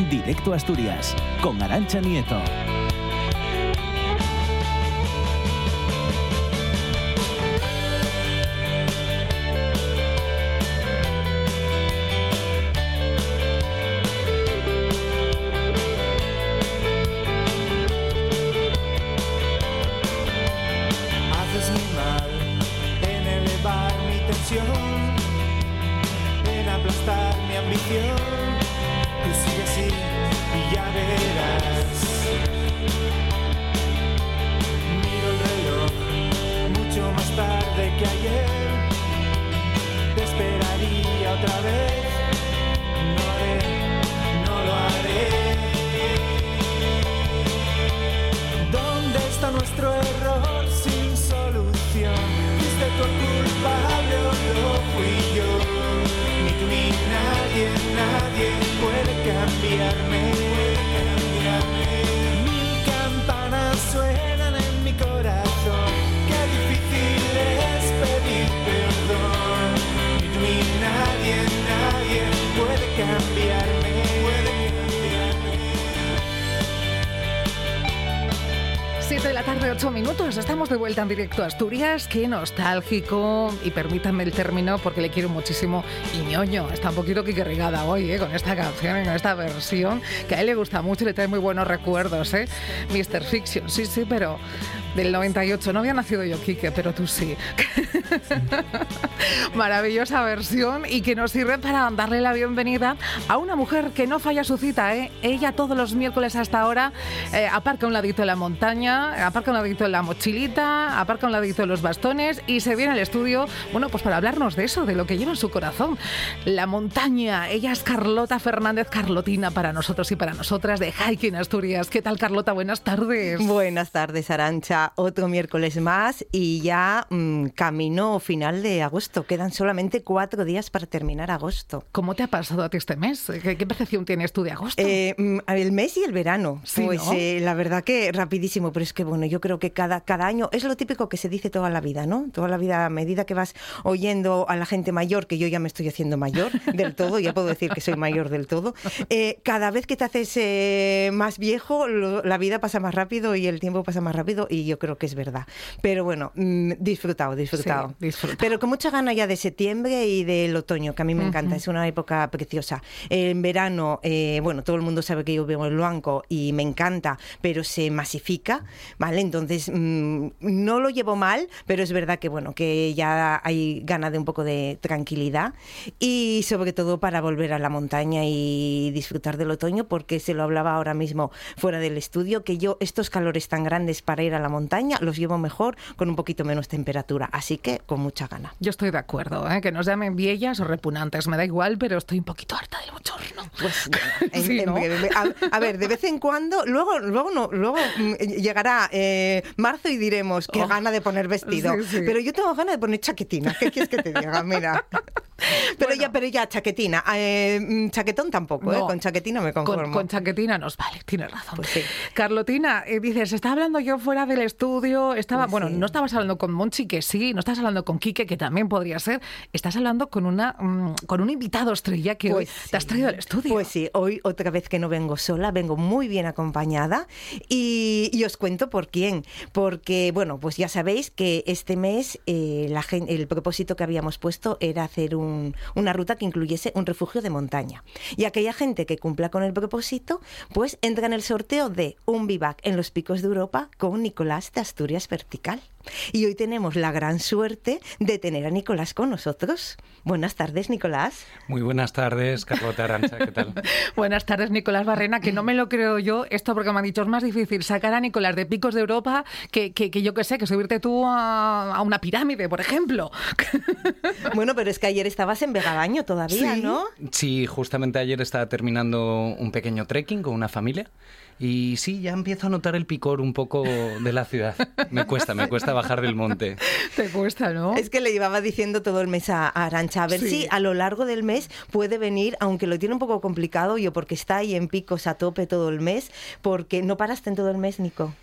Directo a Asturias, con Arantxa Nieto. En aplastar mi ambición, tú sigue así y ya verás. Miro el reloj, mucho más tarde que ayer. Te esperaría otra vez. No lo haré. ¿Dónde está nuestro error sin solución? ¿Fuiste tú el culpable o lo fui yo? Ni tú ni nadie puede cambiarme. Mil campanas suenan en mi corazón. Qué difícil es pedir perdón. Ni tú ni nadie puede cambiarme. 7 de la tarde, 8 minutos. Estamos de vuelta en Directo a Asturias. Qué nostálgico. Y permítanme el término porque le quiero muchísimo. Y ñoño, está un poquito quiquerrigada hoy, con esta canción, con esta versión, que a él le gusta mucho y le trae muy buenos recuerdos, Mr. Fiction, sí, pero del 98. No había nacido yo, Quique, pero tú sí. Maravillosa versión y que nos sirve para darle la bienvenida a una mujer que no falla su cita, Ella todos los miércoles hasta ahora aparca un ladito en la montaña, aparca un ladito en la mochilita, aparca un ladito en los bastones y se viene al estudio, bueno, pues para hablarnos de eso, de lo que lleva en su corazón. La montaña. Ella es Carlota Fernández, Carlotina para nosotros y para nosotras de Hiking Asturias. ¿Qué tal, Carlota? Buenas tardes. Buenas tardes, Arantxa. Otro miércoles más y ya camino final de agosto. Quedan solamente 4 días para terminar agosto. ¿Cómo te ha pasado a ti este mes? ¿Qué percepción tienes tú de agosto? El mes y el verano. Sí, pues ¿no? La verdad que rapidísimo, pero es que bueno, yo creo que cada año es lo típico que se dice toda la vida, ¿no? Toda la vida, a medida que vas oyendo a la gente mayor, que yo ya me estoy haciendo mayor del todo, ya puedo decir que soy mayor del todo, cada vez que te haces más viejo, la vida pasa más rápido y el tiempo pasa más rápido y yo creo que es verdad. Pero bueno, disfrutado. Sí, disfrutado. Pero con mucha gana ya de septiembre y del otoño, que a mí me encanta, es una época preciosa. En verano, bueno, todo el mundo sabe que yo vivo en Luanco y me encanta, pero se masifica, ¿vale? Entonces, no lo llevo mal, pero es verdad que, bueno, que ya hay ganas de un poco de tranquilidad y sobre todo para volver a la montaña y disfrutar del otoño, porque se lo hablaba ahora mismo fuera del estudio, que yo estos calores tan grandes para ir a la montaña los llevo mejor con un poquito menos temperatura, así que con mucha gana. Yo estoy de acuerdo, que nos llamen viejas o repugnantes, me da igual, pero estoy un poquito harta del bochorno. Pues bueno, Sí, ¿no? a ver, de vez en cuando, luego llegará marzo y diremos qué gana de poner vestido, sí. pero yo tengo ganas de poner chaquetina. ¿Qué quieres que te diga? Mira. Pero ya chaquetina. Chaquetón tampoco, No. Con chaquetina me conformo. Con chaquetina nos vale, tienes razón. Pues sí. Carlotina, dices, estaba hablando yo fuera del estudio, Pues bueno, sí. no estabas hablando con Monchi, que sí, no estás hablando con Quique, que también podría ser, estás hablando con un invitado estrella que Pues hoy sí. te has traído al estudio. Pues sí, hoy otra vez que no vengo sola, vengo muy bien acompañada y os cuento por quién. Porque, bueno, pues ya sabéis que este mes el propósito que habíamos puesto era hacer una ruta que incluyese un refugio de montaña. Y aquella gente que cumpla con el propósito, pues entra en el sorteo de un vivac en los Picos de Europa con Nicolás de Asturias Vertical. Y hoy tenemos la gran suerte de tener a Nicolás con nosotros. Buenas tardes, Nicolás. Muy buenas tardes, Carlota, Arantxa, ¿qué tal? Buenas tardes, Nicolás Barrena, que no me lo creo yo, esto porque me han dicho, es más difícil sacar a Nicolás de Picos de Europa que yo que sé, que subirte tú a una pirámide, por ejemplo. Bueno, pero es que ayer estabas en Vegadaño todavía, ¿Sí? ¿no? Sí, justamente ayer estaba terminando un pequeño trekking con una familia y sí, ya empiezo a notar el picor un poco de la ciudad. Me cuesta bajar del monte. Te cuesta, ¿no? Es que le llevaba diciendo todo el mes a Arantxa, a ver Sí. si a lo largo del mes puede venir, aunque lo tiene un poco complicado, yo porque está ahí en Picos a tope todo el mes, porque no paraste en todo el mes, Nico.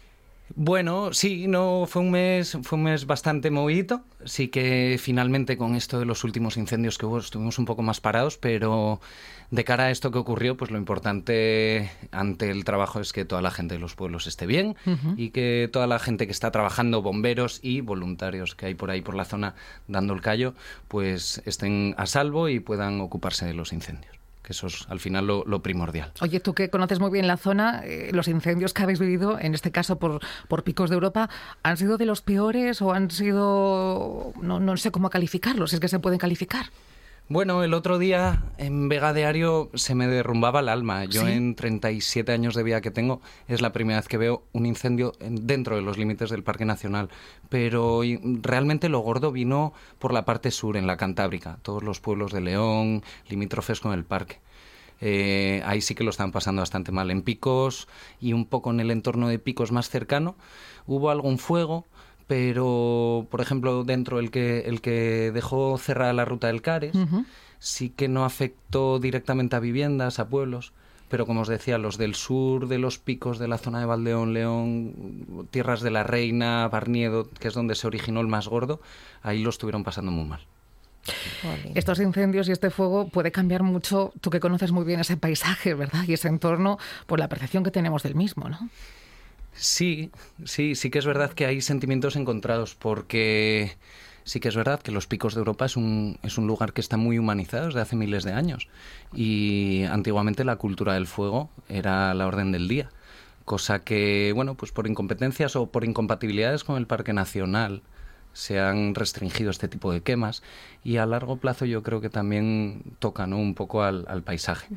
Bueno, sí, no fue un mes bastante movidito. Sí que finalmente con esto de los últimos incendios que hubo estuvimos un poco más parados, pero de cara a esto que ocurrió, pues lo importante ante el trabajo es que toda la gente de los pueblos esté bien y que toda la gente que está trabajando, bomberos y voluntarios que hay por ahí por la zona dando el callo, pues estén a salvo y puedan ocuparse de los incendios. Que eso es al final lo primordial. Oye, tú que conoces muy bien la zona, los incendios que habéis vivido, en este caso por Picos de Europa, ¿han sido de los peores o han sido, no sé cómo calificarlos, si es que se pueden calificar? Bueno, el otro día en Vega de Ario se me derrumbaba el alma. Yo en 37 años de vida que tengo es la primera vez que veo un incendio dentro de los límites del Parque Nacional. Pero realmente lo gordo vino por la parte sur, en la Cantábrica. Todos los pueblos de León, limítrofes con el parque. Ahí sí que lo están pasando bastante mal. En Picos y un poco en el entorno de Picos más cercano hubo algún fuego, pero por ejemplo dentro el que dejó cerrada la ruta del Cares sí que no afectó directamente a viviendas, a pueblos, pero como os decía, los del sur de los Picos, de la zona de Valdeón, León, Tierras de la Reina, Barniedo, que es donde se originó el más gordo, ahí lo estuvieron pasando muy mal. Estos incendios y este fuego puede cambiar mucho, tú que conoces muy bien ese paisaje, ¿verdad? Y ese entorno, por la percepción que tenemos del mismo, ¿no? Sí que es verdad que hay sentimientos encontrados, porque sí que es verdad que los Picos de Europa es un lugar que está muy humanizado desde hace miles de años, y antiguamente la cultura del fuego era la orden del día, cosa que, bueno, pues por incompetencias o por incompatibilidades con el Parque Nacional se han restringido este tipo de quemas, y a largo plazo yo creo que también toca, ¿no?, un poco al paisaje.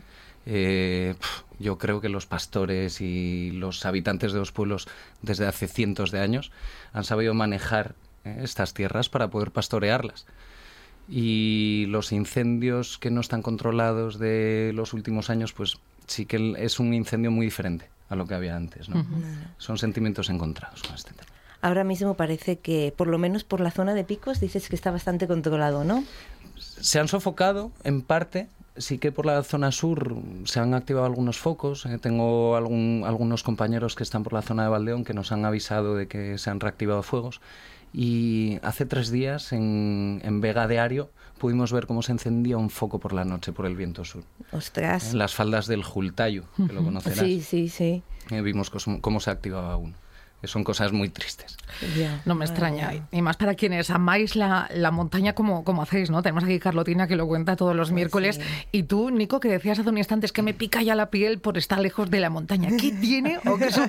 Yo creo que los pastores y los habitantes de los pueblos desde hace cientos de años han sabido manejar estas tierras para poder pastorearlas. Y los incendios que no están controlados de los últimos años, pues sí que es un incendio muy diferente a lo que había antes, ¿no? Son sentimientos encontrados con este tema. Ahora mismo parece que, por lo menos por la zona de Picos, dices que está bastante controlado, ¿no? Se han sofocado, en parte. Sí que por la zona sur se han activado algunos focos. Tengo algunos compañeros que están por la zona de Valdeón que nos han avisado de que se han reactivado fuegos. Y hace 3 días en Vega de Ario pudimos ver cómo se encendía un foco por la noche por el viento sur. ¡Ostras! En las faldas del Jultayu, que lo conocerás. Sí. Vimos cómo se activaba uno. Son cosas muy tristes. No me extraña. Y más para quienes amáis la montaña como hacéis, ¿no? Tenemos aquí a Carlotina que lo cuenta todos los miércoles. Sí. Y tú, Nico, que decías hace un instante, es que me pica ya la piel por estar lejos de la montaña. ¿Qué tiene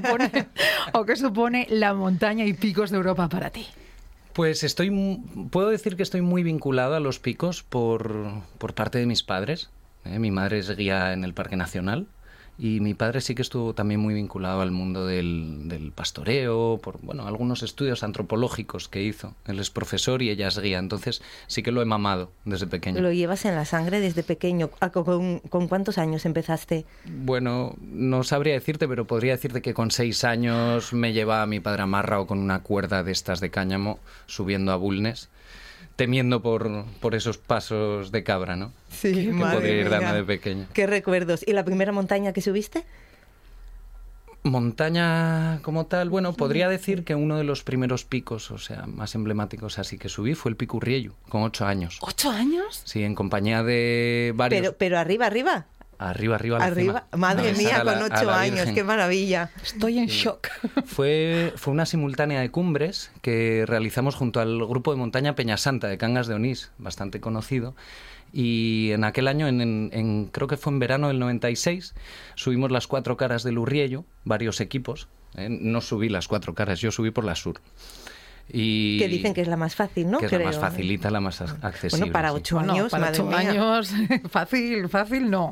o qué supone la montaña y Picos de Europa para ti? Pues puedo decir que estoy muy vinculado a los Picos por parte de mis padres. Mi madre es guía en el Parque Nacional. Y mi padre sí que estuvo también muy vinculado al mundo del pastoreo, por algunos estudios antropológicos que hizo. Él es profesor y ella es guía, entonces sí que lo he mamado desde pequeño. ¿Lo llevas en la sangre desde pequeño? ¿Con cuántos años empezaste? Bueno, no sabría decirte, pero podría decirte que con 6 años me llevaba mi padre amarrado con una cuerda de estas de cáñamo subiendo a Bulnes, temiendo por esos pasos de cabra, ¿no? Sí, que podría ir dando de pequeño. Qué recuerdos. ¿Y la primera montaña que subiste? Montaña como tal, bueno, podría decir que uno de los primeros picos, o sea, más emblemáticos así que subí fue el Pico Urriellu, con 8 años. ¿8 años? Sí, en compañía de varios... Pero arriba. Arriba a la cima. Madre mía, con 8 años, qué maravilla. Estoy en shock. Fue una simultánea de cumbres que realizamos junto al grupo de montaña Peñasanta de Cangas de Onís, bastante conocido. Y en aquel año, creo que fue en verano del 96, subimos las 4 caras del Urriellu, varios equipos. No subí las 4 caras, yo subí por la sur. Y que dicen que es la más fácil, ¿no? Que es la más facilita, la más accesible. Bueno, para 8 años, para 8 años, fácil no.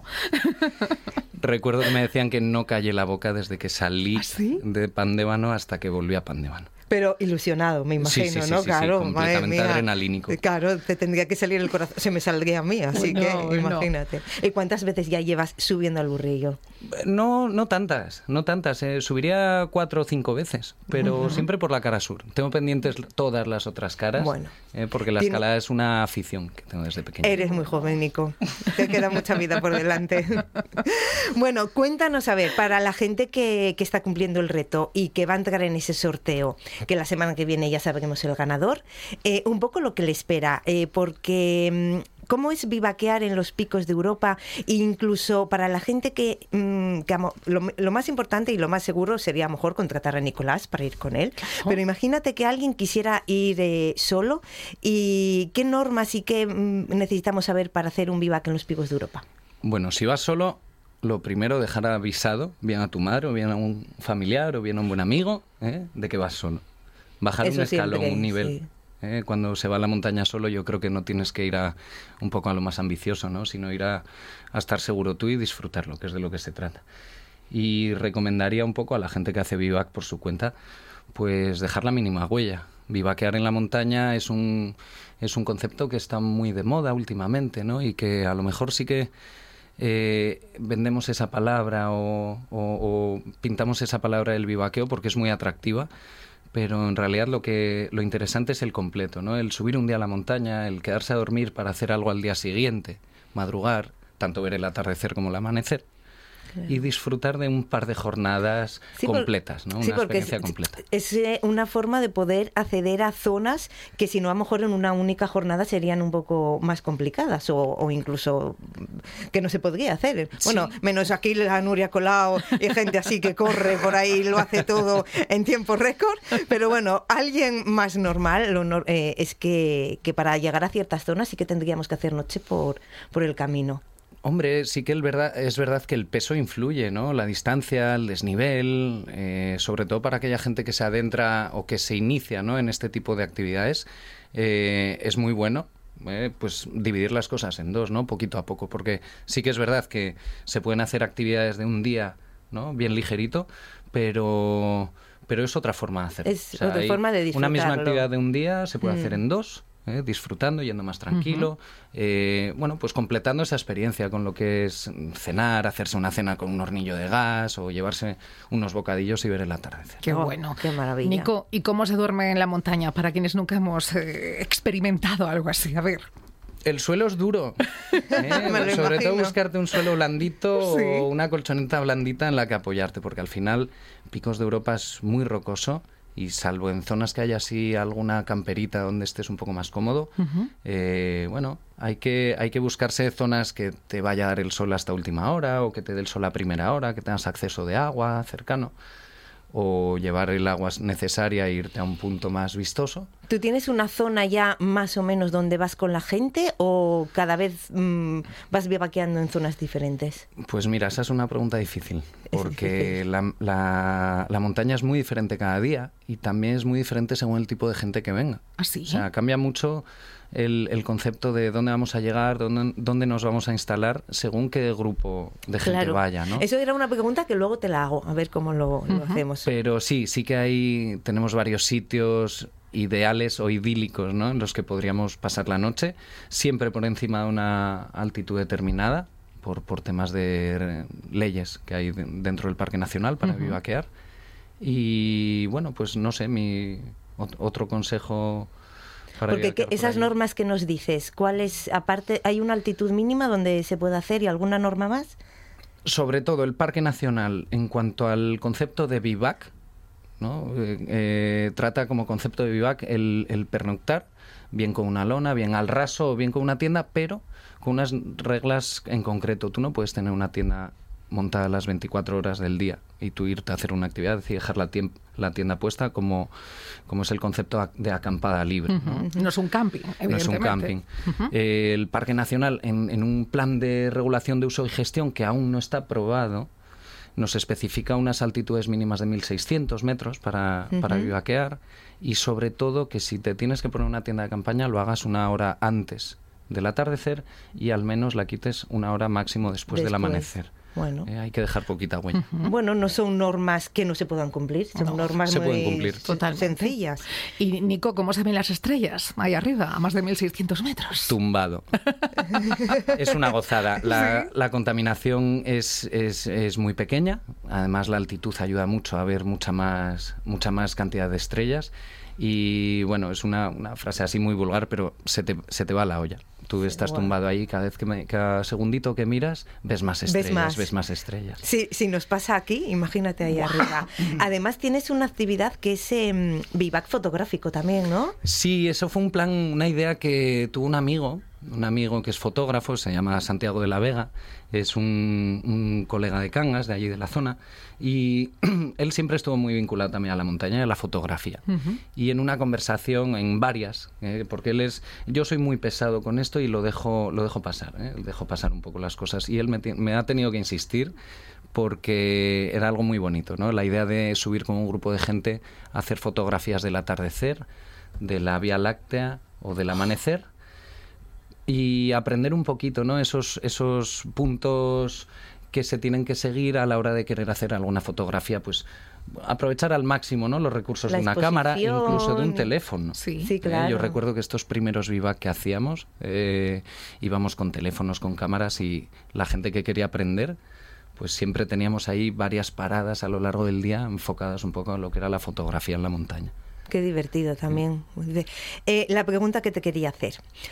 Recuerdo que me decían que no callé la boca desde que salí ¿Ah, sí? de Pandévano hasta que volví a Pandévano. Pero ilusionado, me imagino, sí, ¿no? sí, claro, completamente madre mía. adrenalínico. Claro, te tendría que salir el corazón, se me saldría a mí, así Bueno, que imagínate. ¿Y cuántas veces ya llevas subiendo al burrillo? No tantas. Subiría 4 o 5 veces, pero siempre por la cara sur. Tengo pendientes todas las otras caras, Bueno. Porque la escalada es una afición que tengo desde pequeño. Eres muy joven, Nico. Te queda mucha vida por delante. Bueno, cuéntanos, a ver, para la gente que está cumpliendo el reto y que va a entrar en ese sorteo, que la semana que viene ya sabremos el ganador, un poco lo que le espera, porque... ¿Cómo es vivaquear en los picos de Europa? E incluso para la gente que lo más importante y lo más seguro sería a lo mejor contratar a Nicolás para ir con él. Pero imagínate que alguien quisiera ir solo. ¿Y qué normas y qué necesitamos saber para hacer un vivac en los picos de Europa? Bueno, si vas solo, lo primero, dejar avisado bien a tu madre o bien a un familiar o bien a un buen amigo de que vas solo. Bajar un escalón, un nivel. Sí. Cuando se va a la montaña solo, yo creo que no tienes que ir un poco a lo más ambicioso, ¿no? Sino ir a estar seguro tú y disfrutarlo, que es de lo que se trata. Y recomendaría un poco a la gente que hace vivac por su cuenta, pues dejar la mínima huella. Vivaquear en la montaña es un concepto que está muy de moda últimamente, ¿no? Y que a lo mejor sí que vendemos esa palabra o pintamos esa palabra del vivaqueo porque es muy atractiva, pero en realidad lo interesante es el completo, ¿no? El subir un día a la montaña, el quedarse a dormir para hacer algo al día siguiente, madrugar, tanto ver el atardecer como el amanecer. Y disfrutar de un par de jornadas completas, ¿no? Una experiencia completa. Es una forma de poder acceder a zonas que si no a lo mejor en una única jornada serían un poco más complicadas o incluso que no se podría hacer. Bueno, menos aquí la Nuria Colau y gente así que corre por ahí y lo hace todo en tiempo récord. Pero bueno, alguien más normal es que para llegar a ciertas zonas sí que tendríamos que hacer noche por el camino. Hombre, sí que es verdad que el peso influye, ¿no? La distancia, el desnivel, sobre todo para aquella gente que se adentra o que se inicia, ¿no? En este tipo de actividades, es muy bueno pues dividir las cosas en dos, ¿no? Poquito a poco, porque sí que es verdad que se pueden hacer actividades de un día, ¿no? Bien ligerito, pero es otra forma de hacerlo. Es otra forma de disfrutarlo. Una misma actividad de un día se puede hacer en dos, disfrutando, yendo más tranquilo, bueno, pues completando esa experiencia con lo que es cenar, hacerse una cena con un hornillo de gas o llevarse unos bocadillos y ver el atardecer. Qué bueno. Qué maravilla. Nico, ¿y cómo se duerme en la montaña para quienes nunca hemos experimentado algo así? A ver. El suelo es duro, sobre todo buscarte un suelo blandito o una colchoneta blandita en la que apoyarte, porque al final Picos de Europa es muy rocoso. Y salvo en zonas que haya así alguna camperita donde estés un poco más cómodo, bueno, hay que buscarse zonas que te vaya a dar el sol hasta última hora o que te dé el sol a primera hora, que tengas acceso de agua cercano o llevar el agua necesaria e irte a un punto más vistoso. ¿Tú tienes una zona ya más o menos donde vas con la gente o cada vez vas vivaqueando en zonas diferentes? Pues mira, esa es una pregunta difícil, porque la montaña es muy diferente cada día y también es muy diferente según el tipo de gente que venga. ¿Ah, sí? O sea, cambia mucho el concepto de dónde vamos a llegar, dónde nos vamos a instalar, según qué grupo de gente vaya, ¿no? Eso era una pregunta que luego te la hago, a ver cómo lo hacemos. Pero sí que tenemos varios sitios ideales o idílicos, ¿no? En los que podríamos pasar la noche, siempre por encima de una altitud determinada, por temas de leyes que hay dentro del Parque Nacional para vivaquear. Y bueno, pues no sé, otro consejo... Porque esas normas que nos dices, ¿cuáles, aparte, hay una altitud mínima donde se puede hacer y alguna norma más? Sobre todo el Parque Nacional, en cuanto al concepto de vivac, ¿no? Trata como concepto de vivac el pernoctar, bien con una lona, bien al raso o bien con una tienda, pero con unas reglas en concreto. Tú no puedes tener una tienda montada las 24 horas del día y tú irte a hacer una actividad y dejar la tienda puesta como es el concepto de acampada libre, ¿no? No es un camping, evidentemente. No es un camping. El Parque Nacional, en un plan de regulación de uso y gestión que aún no está aprobado, nos especifica unas altitudes mínimas de 1.600 metros para vivaquear y sobre todo que si te tienes que poner una tienda de campaña lo hagas una hora antes del atardecer y al menos la quites una hora máximo después del amanecer. Bueno. Hay que dejar poquita huella. Bueno, no son normas que no se puedan cumplir, son normas se muy pueden cumplir. sencillas. Y Nico, ¿cómo se ven las estrellas ahí arriba, a más de 1.600 metros? Tumbado. Es una gozada. La contaminación es muy pequeña. Además, la altitud ayuda mucho a ver mucha más cantidad de estrellas. Y bueno, es una frase así muy vulgar, pero se te va la olla. Tú estás tumbado ahí, cada segundito que miras, ves más estrellas, ves más estrellas. Sí, si nos pasa aquí, imagínate ahí arriba. Además, tienes una actividad que es vivac fotográfico también, ¿no? Sí, eso fue una idea que tuvo un amigo que es fotógrafo, se llama Santiago de la Vega, es un colega de Cangas, de allí de la zona, y él siempre estuvo muy vinculado también a la montaña y a la fotografía. Y en una conversación, en varias, porque yo soy muy pesado con esto y lo dejo pasar, dejo pasar un poco las cosas, y él me ha tenido que insistir porque era algo muy bonito, ¿no? La idea de subir con un grupo de gente a hacer fotografías del atardecer, de la Vía Láctea o del amanecer, y aprender un poquito, ¿no? Esos puntos que se tienen que seguir a la hora de querer hacer alguna fotografía, pues aprovechar al máximo, ¿no? Los recursos de una cámara, incluso de un teléfono. Sí, claro. Yo recuerdo que estos primeros vivac que hacíamos, íbamos con teléfonos, con cámaras, y la gente que quería aprender, pues siempre teníamos ahí varias paradas a lo largo del día enfocadas un poco a lo que era la fotografía en la montaña. Qué divertido también. La pregunta que te quería hacer.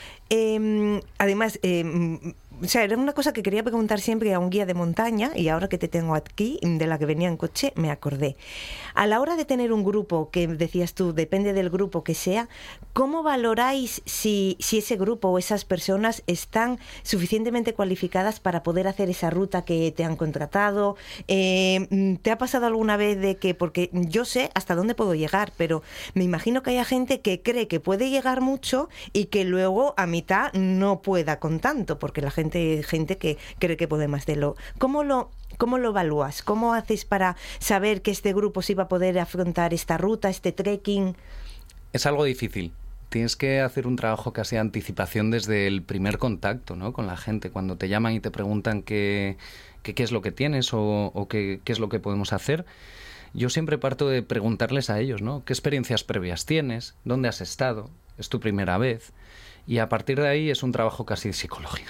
Además, o sea, era una cosa que quería preguntar siempre a un guía de montaña, y ahora que te tengo aquí, de la que venía en coche, me acordé. A la hora de tener un grupo, que decías tú, depende del grupo que sea, ¿cómo valoráis si ese grupo o esas personas están suficientemente cualificadas para poder hacer esa ruta que te han contratado? ¿Te ha pasado alguna vez de que, porque yo sé hasta dónde puedo llegar, pero me imagino que haya gente que cree que puede llegar mucho y que luego a mitad no pueda con tanto, porque la gente que cree que puede más de lo... ¿Cómo lo evalúas? ¿Cómo haces para saber que este grupo sí va a poder afrontar esta ruta, este trekking? Es algo difícil. Tienes que hacer un trabajo casi de anticipación desde el primer contacto, ¿no? Con la gente. Cuando te llaman y te preguntan qué es lo que tienes o qué es lo que podemos hacer, yo siempre parto de preguntarles a ellos, ¿no? ¿Qué experiencias previas tienes? ¿Dónde has estado? ¿Es tu primera vez? Y a partir de ahí es un trabajo casi psicológico.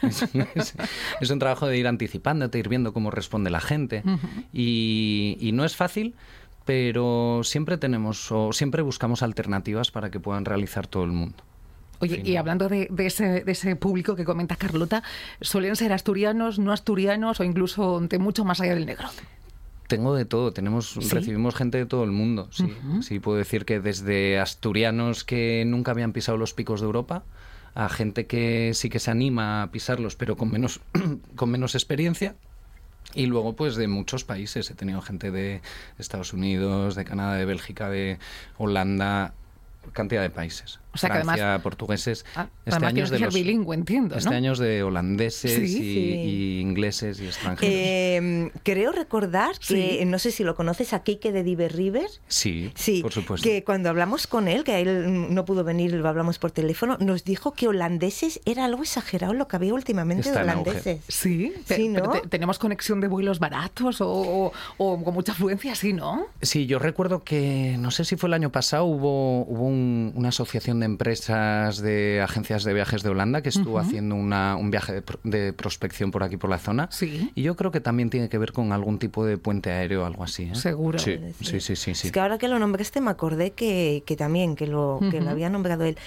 Es un trabajo de ir anticipándote, ir viendo cómo responde la gente. Y no es fácil, pero siempre buscamos alternativas para que puedan realizar todo el mundo. Oye, y hablando de ese público que comenta Carlota, ¿suelen ser asturianos, no asturianos o incluso de mucho más allá del Negro? Tengo de todo, recibimos gente de todo el mundo, sí. Sí, puedo decir que desde asturianos que nunca habían pisado los picos de Europa, a gente que sí que se anima a pisarlos, pero con menos experiencia. Y luego, pues, de muchos países. He tenido gente de Estados Unidos, de Canadá, de Bélgica, de Holanda, cantidad de países. O sea, Francia, que además, portugueses. Además tienes que ser bilingüe, entiendo, ¿no? Este año es de holandeses y ingleses y extranjeros. Creo recordar que, no sé si lo conoces, a Quique de Diver River. Sí, por supuesto. Que cuando hablamos con él, que a él no pudo venir, lo hablamos por teléfono, nos dijo que holandeses era algo exagerado lo que había últimamente de holandeses. Sí, ¿no? Pero tenemos conexión de vuelos baratos o con mucha afluencia, sí, ¿no? Sí, yo recuerdo que, no sé si fue el año pasado, hubo una asociación de empresas de agencias de viajes de Holanda que estuvo haciendo un viaje de prospección por aquí, por la zona. Sí. Y yo creo que también tiene que ver con algún tipo de puente aéreo o algo así, ¿eh? Seguro. Sí. Es que ahora que lo nombraste me acordé que también, que lo había nombrado él.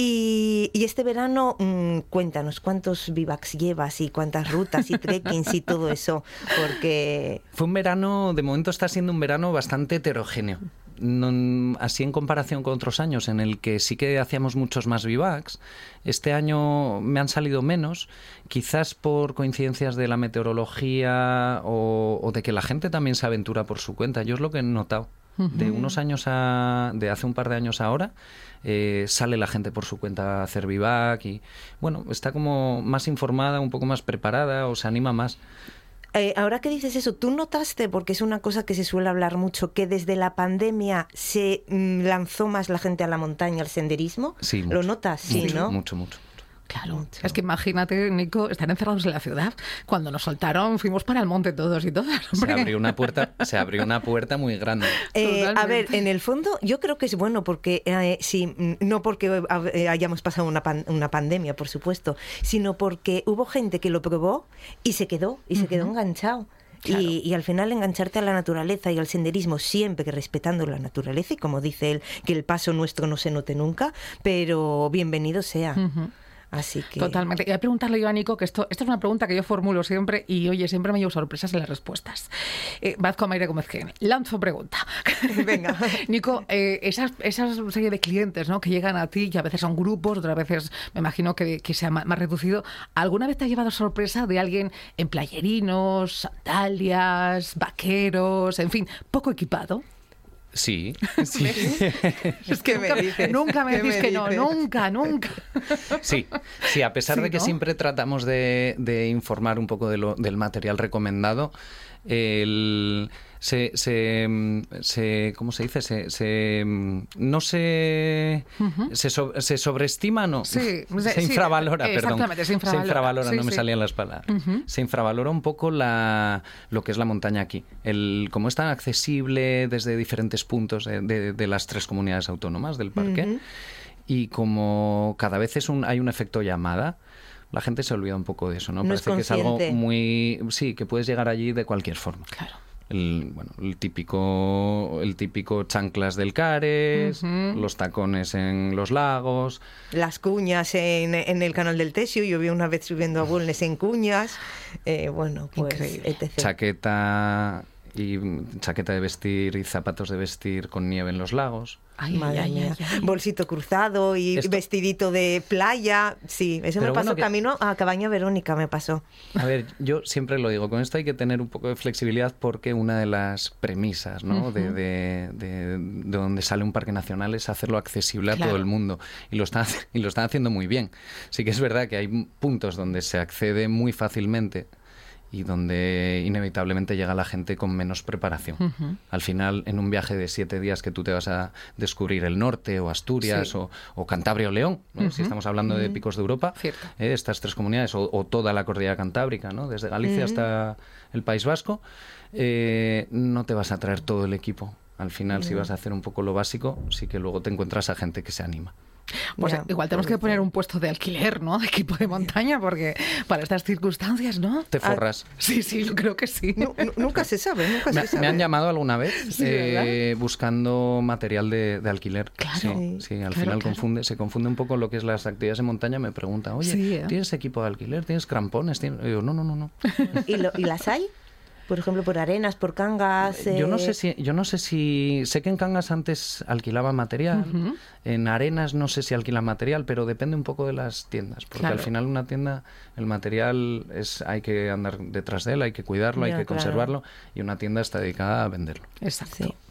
Y este verano, cuéntanos, ¿cuántos vivacs llevas y cuántas rutas y trekkings y todo eso? Porque... Fue un verano, de momento está siendo un verano bastante heterogéneo. Así en comparación con otros años en el que sí que hacíamos muchos más vivacs, este año me han salido menos, quizás por coincidencias de la meteorología o de que la gente también se aventura por su cuenta. Yo es lo que he notado. De unos años de hace un par de años ahora, sale la gente por su cuenta a hacer vivac y, bueno, está como más informada, un poco más preparada o se anima más. Ahora que dices eso, ¿tú notaste, porque es una cosa que se suele hablar mucho, que desde la pandemia se lanzó más la gente a la montaña, al senderismo? Sí, ¿Lo notas? Sí, ¿no? Mucho. Claro, mucho. es que imagínate, Nico, estar encerrados en la ciudad. Cuando nos soltaron, fuimos para el monte todos y todas. Se abrió una puerta muy grande. A ver, en el fondo yo creo que es bueno porque, sí, no porque hayamos pasado una pandemia, por supuesto, sino porque hubo gente que lo probó y se quedó enganchado. Claro. Y al final engancharte a la naturaleza y al senderismo, siempre que respetando la naturaleza, y como dice él, que el paso nuestro no se note nunca, pero bienvenido sea. Así que... Totalmente. Y voy a preguntarle yo a Nico, que esto es una pregunta que yo formulo siempre y, oye, siempre me llevo sorpresas en las respuestas. Vazco Maire Gómez Gene. Lanzo pregunta. Venga. Nico, esas serie de clientes, ¿no?, que llegan a ti, y a veces son grupos, otras veces me imagino que sea más reducido. ¿Alguna vez te ha llevado sorpresa de alguien en playerinos, sandalias, vaqueros, en fin, poco equipado? Sí. Es que nunca me decís que no, nunca. Sí, a pesar de que ¿no? siempre tratamos de informar un poco del material recomendado, ¿cómo se dice? Se sobreestima, no. Sí, se infravalora, perdón. Exactamente, se infravalora. No me Sí. salían las palabras. Se infravalora un poco lo que es la montaña aquí. Cómo es tan accesible desde diferentes puntos de las 3 comunidades autónomas del parque. Y como cada vez hay un efecto llamada, la gente se olvida un poco de eso, ¿no? No Parece es que es algo consciente. muy... Sí, que puedes llegar allí de cualquier forma. Claro. El típico chanclas del Cares, los tacones en los lagos. Las cuñas en el canal del Tesio, yo vi una vez subiendo a Bulnes en cuñas, bueno, pues Increíble. etc. Chaqueta de vestir y zapatos de vestir con nieve en los lagos. Ay, Madre ay, mía. ay, ay. Bolsito cruzado y vestidito de playa. Sí, eso Pero me pasó bueno, camino a Cabaña Verónica, me pasó. A ver, yo siempre lo digo, con esto hay que tener un poco de flexibilidad porque una de las premisas, ¿no?, de donde sale un parque nacional es hacerlo accesible a Claro. todo el mundo y lo están haciendo muy bien. Sí que es verdad que hay puntos donde se accede muy fácilmente y donde inevitablemente llega la gente con menos preparación. Al final, en un viaje de 7 días que tú te vas a descubrir el norte o Asturias Sí. o Cantabria o León, ¿no?, si estamos hablando de picos de Europa, Cierto. estas 3 comunidades o toda la cordillera cantábrica, ¿no?, desde Galicia hasta el País Vasco, no te vas a traer todo el equipo. Al final, si vas a hacer un poco lo básico, sí que luego te encuentras a gente que se anima. Pues Ya, igual tenemos que poner un puesto de alquiler, ¿no?, de equipo de montaña, porque para estas circunstancias, ¿no? Te forras. Sí, yo creo que sí. Nunca se sabe, nunca se sabe. Me han llamado alguna vez Sí, ¿verdad? buscando material de alquiler. Claro. Sí, al Claro, final claro. se confunde un poco lo que es las actividades en montaña. Me pregunta, oye, Sí, ¿tienes equipo de alquiler? ¿Tienes crampones? Y yo, no. ¿Y las hay? Por ejemplo, por Arenas, por Cangas. Yo no sé si sé que en Cangas antes alquilaban material, en Arenas no sé si alquilan material, pero depende un poco de las tiendas, porque Claro. al final una tienda, el material hay que andar detrás de él, hay que cuidarlo, hay Ya, que claro. conservarlo, y una tienda está dedicada a venderlo. Exacto. Sí.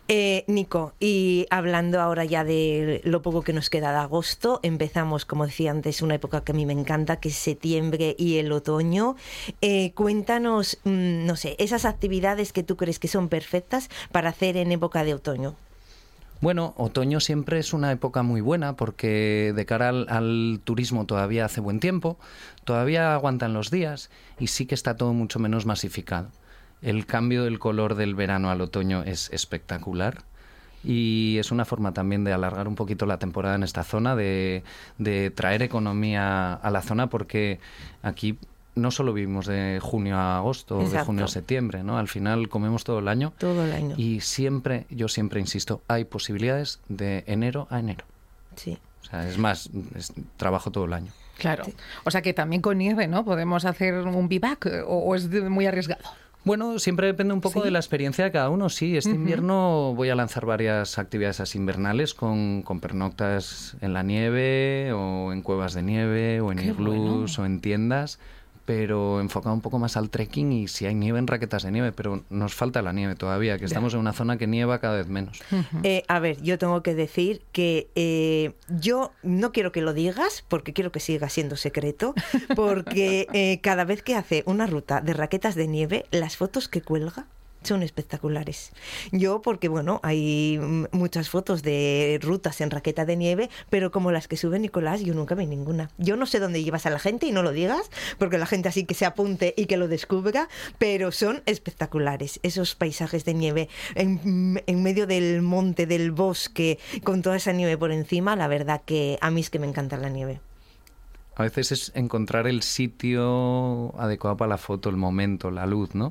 Nico, y hablando ahora ya de lo poco que nos queda de agosto, empezamos, como decía antes, una época que a mí me encanta, que es septiembre y el otoño. Cuéntanos, no sé, esas actividades que tú crees que son perfectas para hacer en época de otoño. Bueno, otoño siempre es una época muy buena porque de cara al turismo todavía hace buen tiempo, todavía aguantan los días y sí que está todo mucho menos masificado. El cambio del color del verano al otoño es espectacular y es una forma también de alargar un poquito la temporada en esta zona, de traer economía a la zona, porque aquí no solo vivimos de junio a agosto o de Exacto. junio a septiembre, ¿no? Al final comemos todo el año. Todo el año. Y yo siempre insisto, hay posibilidades de enero a enero. Sí. O sea, es más, trabajo todo el año. Claro. O sea que también con nieve, ¿no?, podemos hacer un bivac, o es muy arriesgado. Bueno, siempre depende un poco de la experiencia de cada uno. Sí, este invierno voy a lanzar varias actividades así invernales con pernoctas en la nieve o en cuevas de nieve o en Qué iglús bueno. o en tiendas, pero enfocado un poco más al trekking y si hay nieve en raquetas de nieve, pero nos falta la nieve todavía, que estamos en una zona que nieva cada vez menos. A ver, yo tengo que decir que yo no quiero que lo digas, porque quiero que siga siendo secreto, porque cada vez que hace una ruta de raquetas de nieve, las fotos que cuelga son espectaculares. Yo, porque bueno, hay muchas fotos de rutas en raqueta de nieve, pero como las que sube Nicolás, yo nunca vi ninguna. Yo no sé dónde llevas a la gente y no lo digas, porque la gente así que se apunte y que lo descubra, pero son espectaculares esos paisajes de nieve en medio del monte, del bosque, con toda esa nieve por encima. La verdad que a mí es que me encanta la nieve. A veces es encontrar el sitio adecuado para la foto, el momento, la luz, ¿no?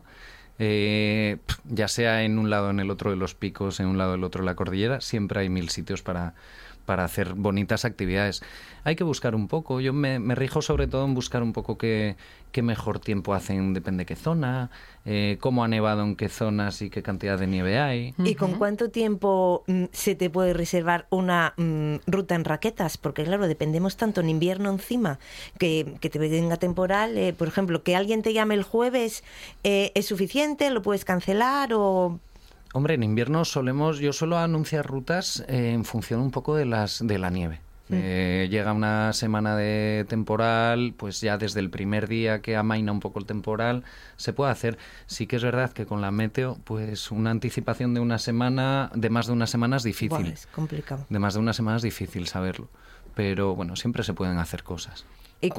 Ya sea en un lado o en el otro de los picos, en un lado o en el otro de la cordillera, siempre hay 1000 sitios para hacer bonitas actividades. Hay que buscar un poco. Yo me rijo sobre todo en buscar un poco qué mejor tiempo hacen, depende de qué zona, cómo ha nevado en qué zonas y qué cantidad de nieve hay. ¿Y con cuánto tiempo se te puede reservar una ruta en raquetas? Porque claro, dependemos tanto en invierno encima, que te venga temporal. Por ejemplo, que alguien te llame el jueves, ¿es suficiente? ¿Lo puedes cancelar o...? Hombre, en invierno yo suelo anunciar rutas en función un poco de la nieve. Llega una semana de temporal, pues ya desde el primer día que amaina un poco el temporal, se puede hacer. Sí que es verdad que con la meteo, pues una anticipación de una semana, de más de una semana es difícil. Bueno, es complicado. De más de una semana es difícil saberlo. Pero bueno, siempre se pueden hacer cosas. ¿Y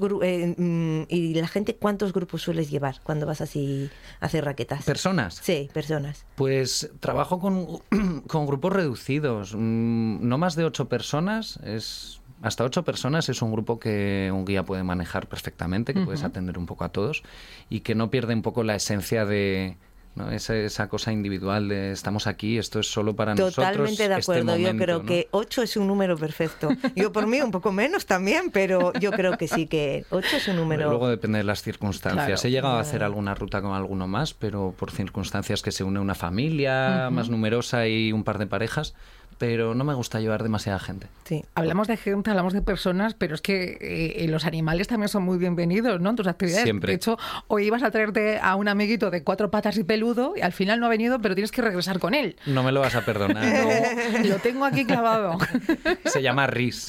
y la gente cuántos grupos sueles llevar cuando vas así a hacer raquetas? ¿Personas? Sí, personas. Pues trabajo con grupos reducidos, no más de 8 personas. Hasta 8 personas es un grupo que un guía puede manejar perfectamente, que puedes atender un poco a todos y que no pierde un poco la esencia de... ¿no? Esa cosa individual de estamos aquí, esto es solo para nosotros. Totalmente de acuerdo, este momento, yo creo, ¿no?, que 8 es un número perfecto. Yo por mí un poco menos también, pero yo creo que sí, que 8 es un número... Luego depende de las circunstancias. Claro. He llegado a hacer alguna ruta con alguno más, pero por circunstancias que se une una familia más numerosa y un par de parejas, pero no me gusta llevar demasiada gente. Sí. Hablamos de gente, hablamos de personas, pero es que los animales también son muy bienvenidos, ¿no?, en tus actividades. Siempre. De hecho, hoy ibas a traerte a un amiguito de 4 patas y peludo y al final no ha venido, pero tienes que regresar con él. No me lo vas a perdonar. No, lo tengo aquí clavado. Se llama Riz.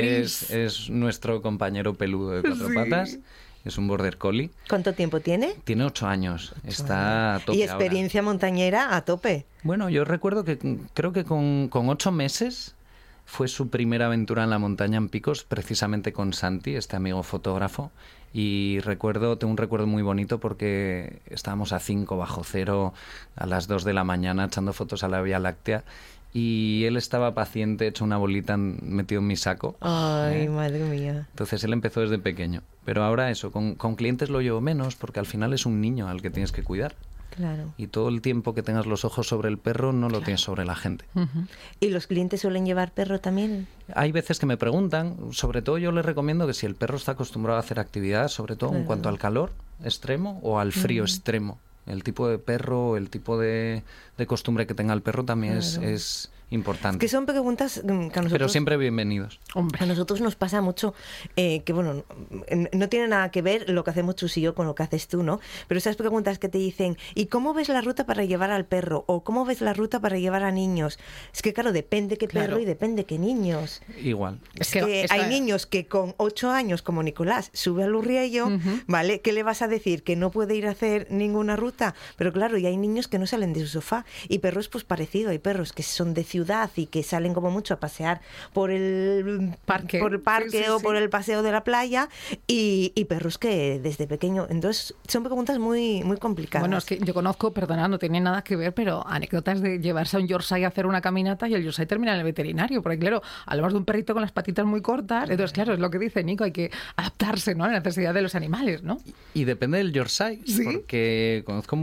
Es nuestro compañero peludo de 4 patas. Es un border collie. ¿Cuánto tiempo tiene? Tiene 8 años. Está a tope. Y experiencia montañera a tope. Bueno, yo recuerdo que creo que con 8 meses fue su primera aventura en la montaña en picos, precisamente con Santi, este amigo fotógrafo. Y tengo un recuerdo muy bonito porque estábamos a 5 bajo cero a las 2 de la mañana echando fotos a la Vía Láctea. Y él estaba paciente, hecho una bolita metido en mi saco. Ay, madre mía. Entonces él empezó desde pequeño. Pero ahora eso, con clientes lo llevo menos porque al final es un niño al que tienes que cuidar. Claro. Y todo el tiempo que tengas los ojos sobre el perro no lo tienes sobre la gente. ¿Y los clientes suelen llevar perro también? Hay veces que me preguntan, sobre todo yo les recomiendo que si el perro está acostumbrado a hacer actividad, sobre todo en cuanto al calor extremo o al frío extremo. El tipo de perro, el tipo de costumbre que tenga el perro también es importante. Es que son preguntas que a nosotros... Pero siempre bienvenidos. Hombre. A nosotros nos pasa mucho que, bueno, no tiene nada que ver lo que hacemos Chus y yo con lo que haces tú, ¿no? Pero esas preguntas que te dicen, ¿y cómo ves la ruta para llevar al perro? ¿O cómo ves la ruta para llevar a niños? Es que, claro, depende qué perro y depende qué niños. Igual. Es que hay niños que con 8 años, como Nicolás, sube al Urriello, ¿vale? ¿Qué le vas a decir? ¿Que no puede ir a hacer ninguna ruta? Pero claro, y hay niños que no salen de su sofá. Y perros, pues parecido. Hay perros que son de ciudad y que salen como mucho a pasear por el parque o por el paseo de la playa y perros que desde pequeño. Entonces son preguntas muy, muy complicadas. Bueno, es que yo conozco, perdona, no tiene nada que ver, pero anécdotas de llevarse a un Yorkshire a hacer una caminata y el Yorkshire termina en el veterinario, porque claro, hablamos de un perrito con las patitas muy cortas, entonces claro, es lo que dice Nico, hay que adaptarse, ¿no?, a la necesidad de los animales, ¿no? Y depende del Yorkshire, porque conozco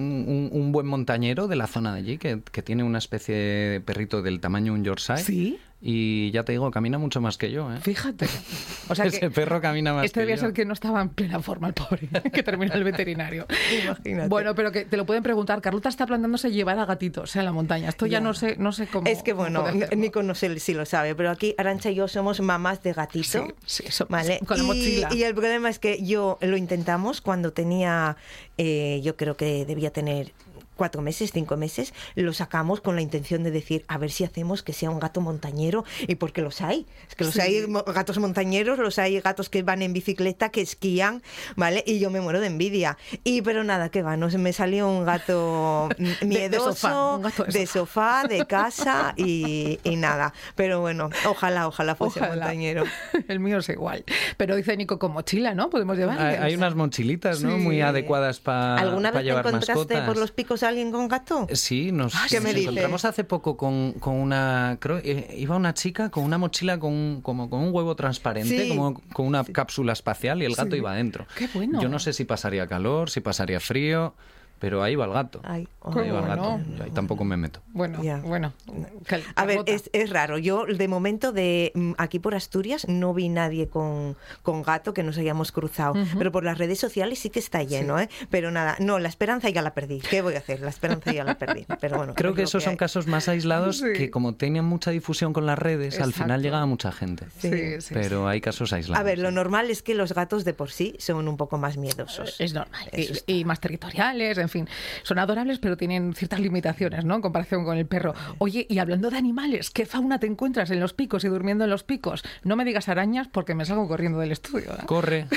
un buen montañero de la zona de allí que tiene una especie de perrito del tamaño de un Yorkshire. ¿Sí? Y ya te digo, camina mucho más que yo, ¿eh? Fíjate. O sea, ese perro camina más que yo. Este debía ser que no estaba en plena forma el pobre, que termina el veterinario. Imagínate. Bueno, pero que te lo pueden preguntar. Carlota está planteándose llevar a gatitos en la montaña. Esto ya no sé cómo. Es que bueno, Nico no sé si lo sabe, pero aquí Arantxa y yo somos mamás de gatito. Sí, eso, ¿vale? Con la mochila. Y el problema es que yo lo intentamos cuando tenía, yo creo que debía tener 4 meses, 5 meses, lo sacamos con la intención de decir, a ver si hacemos que sea un gato montañero, y porque los hay. Es que los hay gatos montañeros, los hay gatos que van en bicicleta, que esquían, ¿vale? Y yo me muero de envidia. Pero nada, que va, no se me salió un gato miedoso, de sofá, de casa y nada. Pero bueno, ojalá fuese montañero. El mío es igual. Pero dice Nico, con mochila, ¿no? Podemos llevar. Hay unas mochilitas, ¿no? Sí. Muy adecuadas para llevar mascotas. ¿Alguna vez te encontraste por los picos a alguien con gato? Sí, nos encontramos hace poco con una... Creo, iba una chica con una mochila como con un huevo transparente, como con una cápsula espacial, y el gato iba adentro. Qué bueno. Yo no sé si pasaría calor, si pasaría frío, pero ahí va el gato. Ahí va el gato. Yo ahí tampoco me meto. Bueno. A ver, es raro. Yo, de momento, aquí por Asturias, no vi nadie con gato que nos hayamos cruzado. Pero por las redes sociales sí que está lleno, ¿eh? Pero nada, no, la esperanza ya la perdí. ¿Qué voy a hacer? La esperanza ya la perdí. Pero bueno, creo que esos son casos más aislados que, como tenían mucha difusión con las redes, al final llegaba mucha gente. Pero hay casos aislados. A ver, lo normal es que los gatos de por sí son un poco más miedosos. Es normal. Y más territoriales, en fin. Son adorables, pero tienen ciertas limitaciones, ¿no? En comparación con el perro. Oye, y hablando de animales, ¿qué fauna te encuentras en los picos y durmiendo en los picos? No me digas arañas porque me salgo corriendo del estudio, ¿eh? Corre.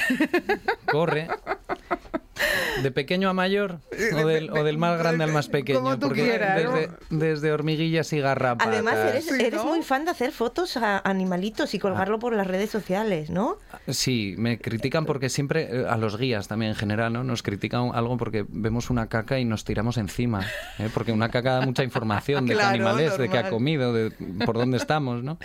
¿De pequeño a mayor? ¿O del más grande al más pequeño? Como tú porque quieras, desde hormiguillas y garrapatas. Además, eres muy fan de hacer fotos a animalitos y colgarlo por las redes sociales, ¿no? Sí, me critican porque siempre, a los guías también en general, ¿no? Nos critican algo porque vemos una caca y nos tiramos encima, ¿eh? Porque una caca da mucha información de qué animal es, de qué ha comido, de por dónde estamos, ¿no?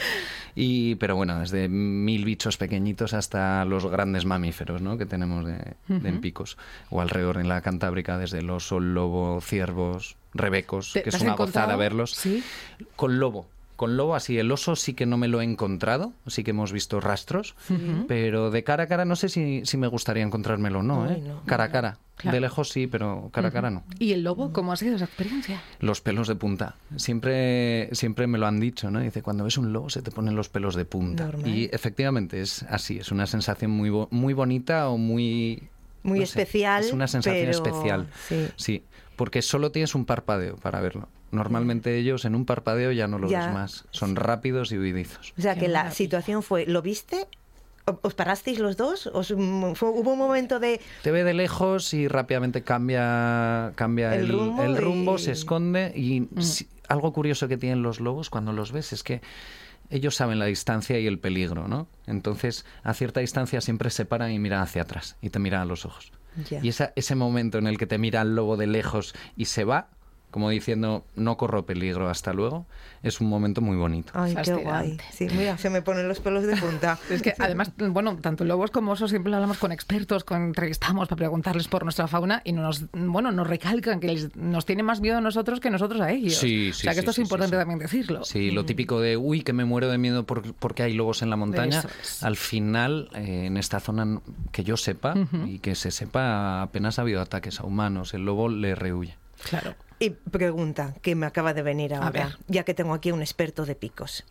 Pero bueno, desde 1000 bichos pequeñitos hasta los grandes mamíferos, ¿no? Que tenemos en picos. O alrededor en la Cantábrica, desde el oso, el lobo, ciervos, rebecos, que es una gozada verlos. ¿Sí? Con lobo, así. El oso sí que no me lo he encontrado, sí que hemos visto rastros, pero de cara a cara no sé si me gustaría encontrármelo o no, ¿eh? Cara a cara. Claro. De lejos sí, pero cara a cara no. ¿Y el lobo? ¿Cómo ha sido esa experiencia? Los pelos de punta. Siempre me lo han dicho, ¿no? Dice, cuando ves un lobo se te ponen los pelos de punta. Normal. Y efectivamente es así, es una sensación muy bonita o muy especial. Es una sensación especial. Sí, porque solo tienes un parpadeo para verlo. Normalmente ellos en un parpadeo ya no lo ves más. Son rápidos y huidizos. O sea que la situación fue, ¿lo viste? ¿Os parasteis los dos? ¿Hubo un momento de...? Te ve de lejos y rápidamente cambia el rumbo, se esconde y algo curioso que tienen los lobos cuando los ves es que ellos saben la distancia y el peligro, ¿no? Entonces, a cierta distancia siempre se paran y miran hacia atrás y te miran a los ojos. Y ese momento en el que te mira el lobo de lejos y se va, como diciendo, no corro peligro, hasta luego, es un momento muy bonito. Ay, qué guay. Sí, mira, se me ponen los pelos de punta. Es que además, bueno, tanto lobos como osos siempre lo hablamos con expertos, entrevistamos para preguntarles por nuestra fauna y nos recalcan que nos tienen más miedo a nosotros que nosotros a ellos. Sí, o sea que esto es importante también decirlo. Sí, lo típico de, que me muero de miedo porque hay lobos en la montaña. Al final, en esta zona, que yo sepa, y que se sepa, apenas ha habido ataques a humanos. El lobo le rehuye. Claro. Y pregunta que me acaba de venir ahora, ya que tengo aquí un experto de picos.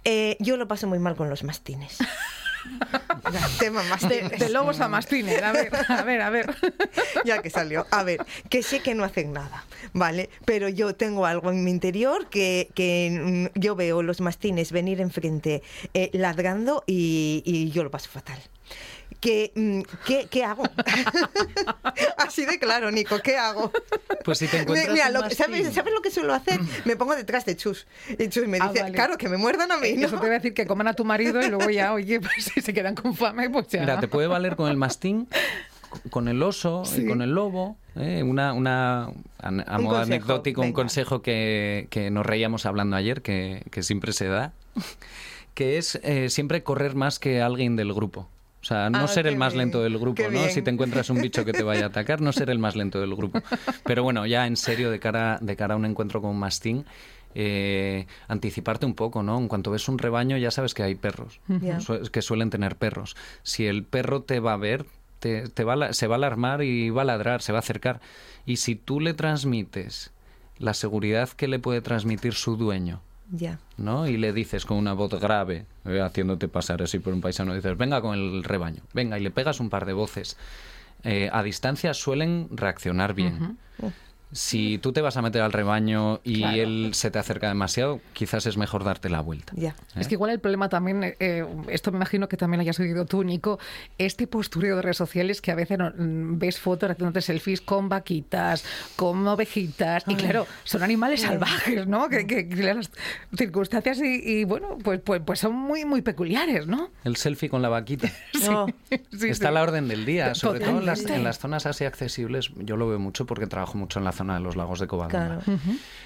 Yo lo paso muy mal con los mastines. Tema mastines. De lobos a mastines. A ver. Ya que salió. A ver, que sé que no hacen nada, ¿vale? Pero yo tengo algo en mi interior que yo veo los mastines venir enfrente ladrando y yo lo paso fatal. ¿Qué hago? Así de claro, Nico, ¿qué hago? Pues si te encuentras ¿sabes lo que suelo hacer? Me pongo detrás de Chus. Y Chus me dice, claro, que me muerdan a mí, ¿no? Eso te voy a decir, que coman a tu marido y luego ya, oye, pues si se quedan con fame, pues ya. Mira, te puede valer con el mastín, con el oso y con el lobo. A modo anecdótico, un consejo que nos reíamos hablando ayer, que siempre se da, que es siempre correr más que alguien del grupo. O sea, no ser el más lento del grupo, ¿no? Si te encuentras un bicho que te vaya a atacar, no ser el más lento del grupo. Pero bueno, ya en serio, de cara a un encuentro con un mastín, anticiparte un poco, ¿no? En cuanto ves un rebaño ya sabes que hay perros, que suelen tener perros. Si el perro te va a ver, se va a alarmar y va a ladrar, se va a acercar. Y si tú le transmites la seguridad que le puede transmitir su dueño, ¿no? Y le dices con una voz grave, haciéndote pasar así por un paisano, dices, venga con el rebaño, venga, y le pegas un par de voces. A distancia suelen reaccionar bien. Si tú te vas a meter al rebaño y Claro. él se te acerca demasiado, quizás es mejor darte la vuelta. Ya. Es que igual el problema también, esto me imagino que también lo hayas oído tú, Nico, este postureo de redes sociales que a veces ves fotos haciéndote selfies con vaquitas, con ovejitas, y claro, son animales salvajes, ¿no? Que las circunstancias y bueno, pues son muy, muy peculiares, ¿no? El selfie con la vaquita. No. Sí, Está a sí. la orden del día, sobre todo Totalmente. en las zonas así accesibles. Yo lo veo mucho porque trabajo mucho en la zona de los lagos de Covadonga. Claro.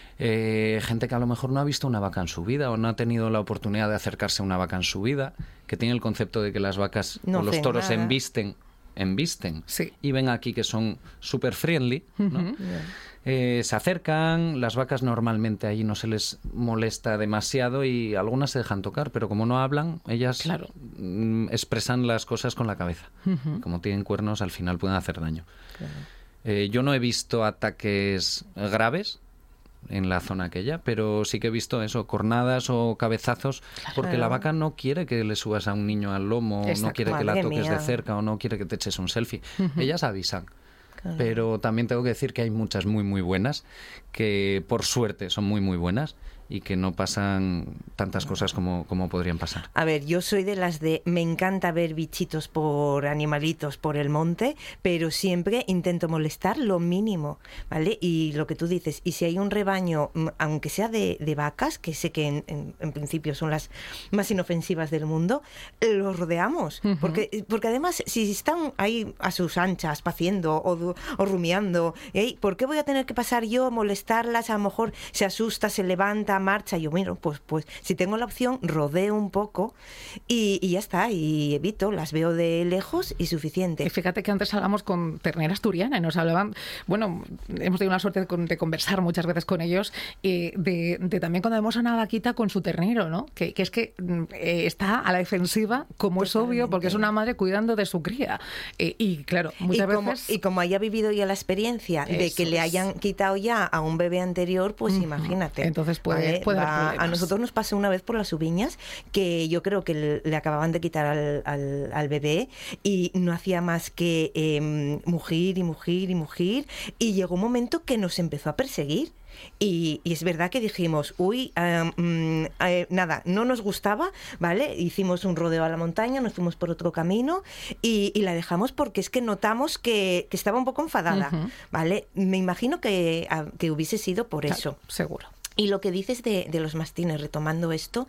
Gente que a lo mejor no ha visto una vaca en su vida o no ha tenido la oportunidad de acercarse a una vaca en su vida, que tiene el concepto de que las vacas No o los hacen toros nada. embisten Sí. y ven aquí que son súper friendly, ¿no? Se acercan, las vacas normalmente allí no se les molesta demasiado y algunas se dejan tocar, pero como no hablan, ellas Claro. expresan las cosas con la cabeza. Como tienen cuernos, al final pueden hacer daño. Yo no he visto ataques graves en la zona aquella, pero sí que he visto eso, cornadas o cabezazos, porque la vaca no quiere que le subas a un niño al lomo, no Exacto. quiere que la Madre toques mía. de cerca o no quiere que te eches un selfie. Ellas avisan. Claro. Pero también tengo que decir que hay muchas muy, muy buenas, que por suerte son muy, muy buenas y que no pasan tantas cosas como podrían pasar. A ver, yo soy de las de me encanta ver bichitos por animalitos por el monte, pero siempre intento molestar lo mínimo, ¿vale? Y lo que tú dices, y si hay un rebaño, aunque sea de vacas, que sé que en principio son las más inofensivas del mundo, los rodeamos. Porque además, si están ahí a sus anchas, paciendo o rumiando, ¿por qué voy a tener que pasar yo a molestarlas? A lo mejor se asusta, se levanta, marcha. Yo, miro, pues si tengo la opción, rodeo un poco y ya está, y evito, las veo de lejos y suficiente. Y fíjate que antes hablamos con ternera asturiana y nos hablaban, bueno, hemos tenido la suerte de conversar muchas veces con ellos, de también cuando vemos a una vaquita con su ternero, ¿no? Que es que está a la defensiva, como es obvio, porque es una madre cuidando de su cría. Y claro, muchas veces... Y como haya vivido ya la experiencia de Eso que le es. hayan quitado ya a un bebé anterior, pues imagínate. Entonces puede haber A problemas. nosotros nos pasó una vez por las Ubiñas que yo creo que le acababan de quitar al bebé y no hacía más que mugir y mugir y mugir, y llegó un momento que nos empezó a perseguir. Y es verdad que dijimos, nada, no nos gustaba, ¿vale? Hicimos un rodeo a la montaña, nos fuimos por otro camino y la dejamos porque es que notamos que estaba un poco enfadada, ¿vale? Me imagino que hubiese sido por Claro, eso. seguro. Y lo que dices de los mastines, retomando esto,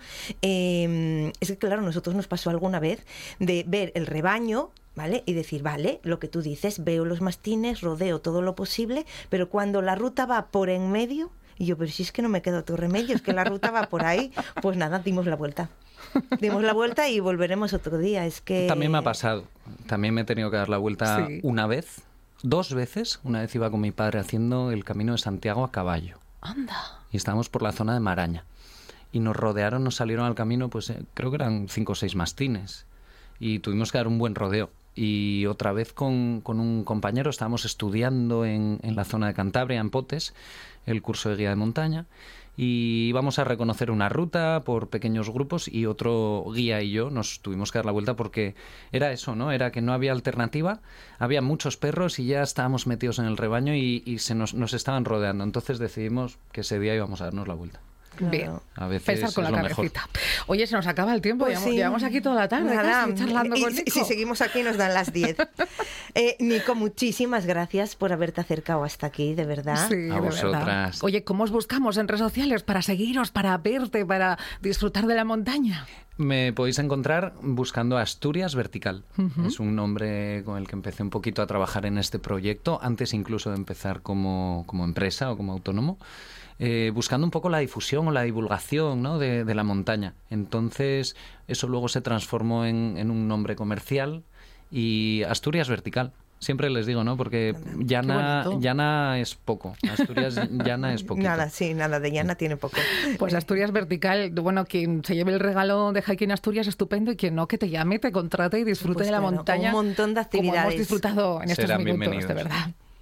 es que claro, nosotros nos pasó alguna vez de ver el rebaño, ¿vale? Y decir, vale, lo que tú dices, veo los mastines, rodeo todo lo posible, pero cuando la ruta va por en medio, y yo, pero si es que no me queda otro remedio, es que la ruta va por ahí, pues nada, dimos la vuelta. Dimos la vuelta y volveremos otro día. Es que... También me ha pasado. También me he tenido que dar la vuelta Sí. una vez, 2 veces. Una vez iba con mi padre haciendo el Camino de Santiago a caballo. Anda. Y estábamos por la zona de Maraña. Y nos rodearon, nos salieron al camino, pues creo que eran 5 o 6 mastines. Y tuvimos que dar un buen rodeo. Y otra vez con un compañero estábamos estudiando en la zona de Cantabria, en Potes, el curso de guía de montaña. Y íbamos a reconocer una ruta por pequeños grupos y otro guía y yo nos tuvimos que dar la vuelta porque era eso, ¿no? Era que no había alternativa, había muchos perros y ya estábamos metidos en el rebaño y nos estaban rodeando. Entonces decidimos que ese día íbamos a darnos la vuelta. Bien. A veces Pensar con es la lo mejor. cabecita. Oye, se nos acaba el tiempo. Pues sí. Llevamos aquí toda la tarde Nada, casi charlando y con Nico. si seguimos aquí nos dan las 10. Nico, muchísimas gracias por haberte acercado hasta aquí, de verdad. Sí, A de vosotras. verdad. Oye, ¿cómo os buscamos en redes sociales para seguiros, para verte, para disfrutar de la montaña? Me podéis encontrar buscando Asturias Vertical. Es un nombre con el que empecé un poquito a trabajar en este proyecto, antes incluso de empezar como empresa o como autónomo. Buscando un poco la difusión o la divulgación, ¿no? de la montaña. Entonces, eso luego se transformó en un nombre comercial y Asturias Vertical. Siempre les digo, ¿no? Porque llana es poco. Asturias llana es poquito. Nada, sí, nada, de llana tiene poco. Pues Asturias Vertical, bueno, quien se lleve el regalo de Hiking Asturias, estupendo, y quien no, que te llame, te contrate y disfrute Pues de la claro, montaña. un montón de Como hemos actividades. disfrutado en estos Serán minutos, bienvenidos. de verdad.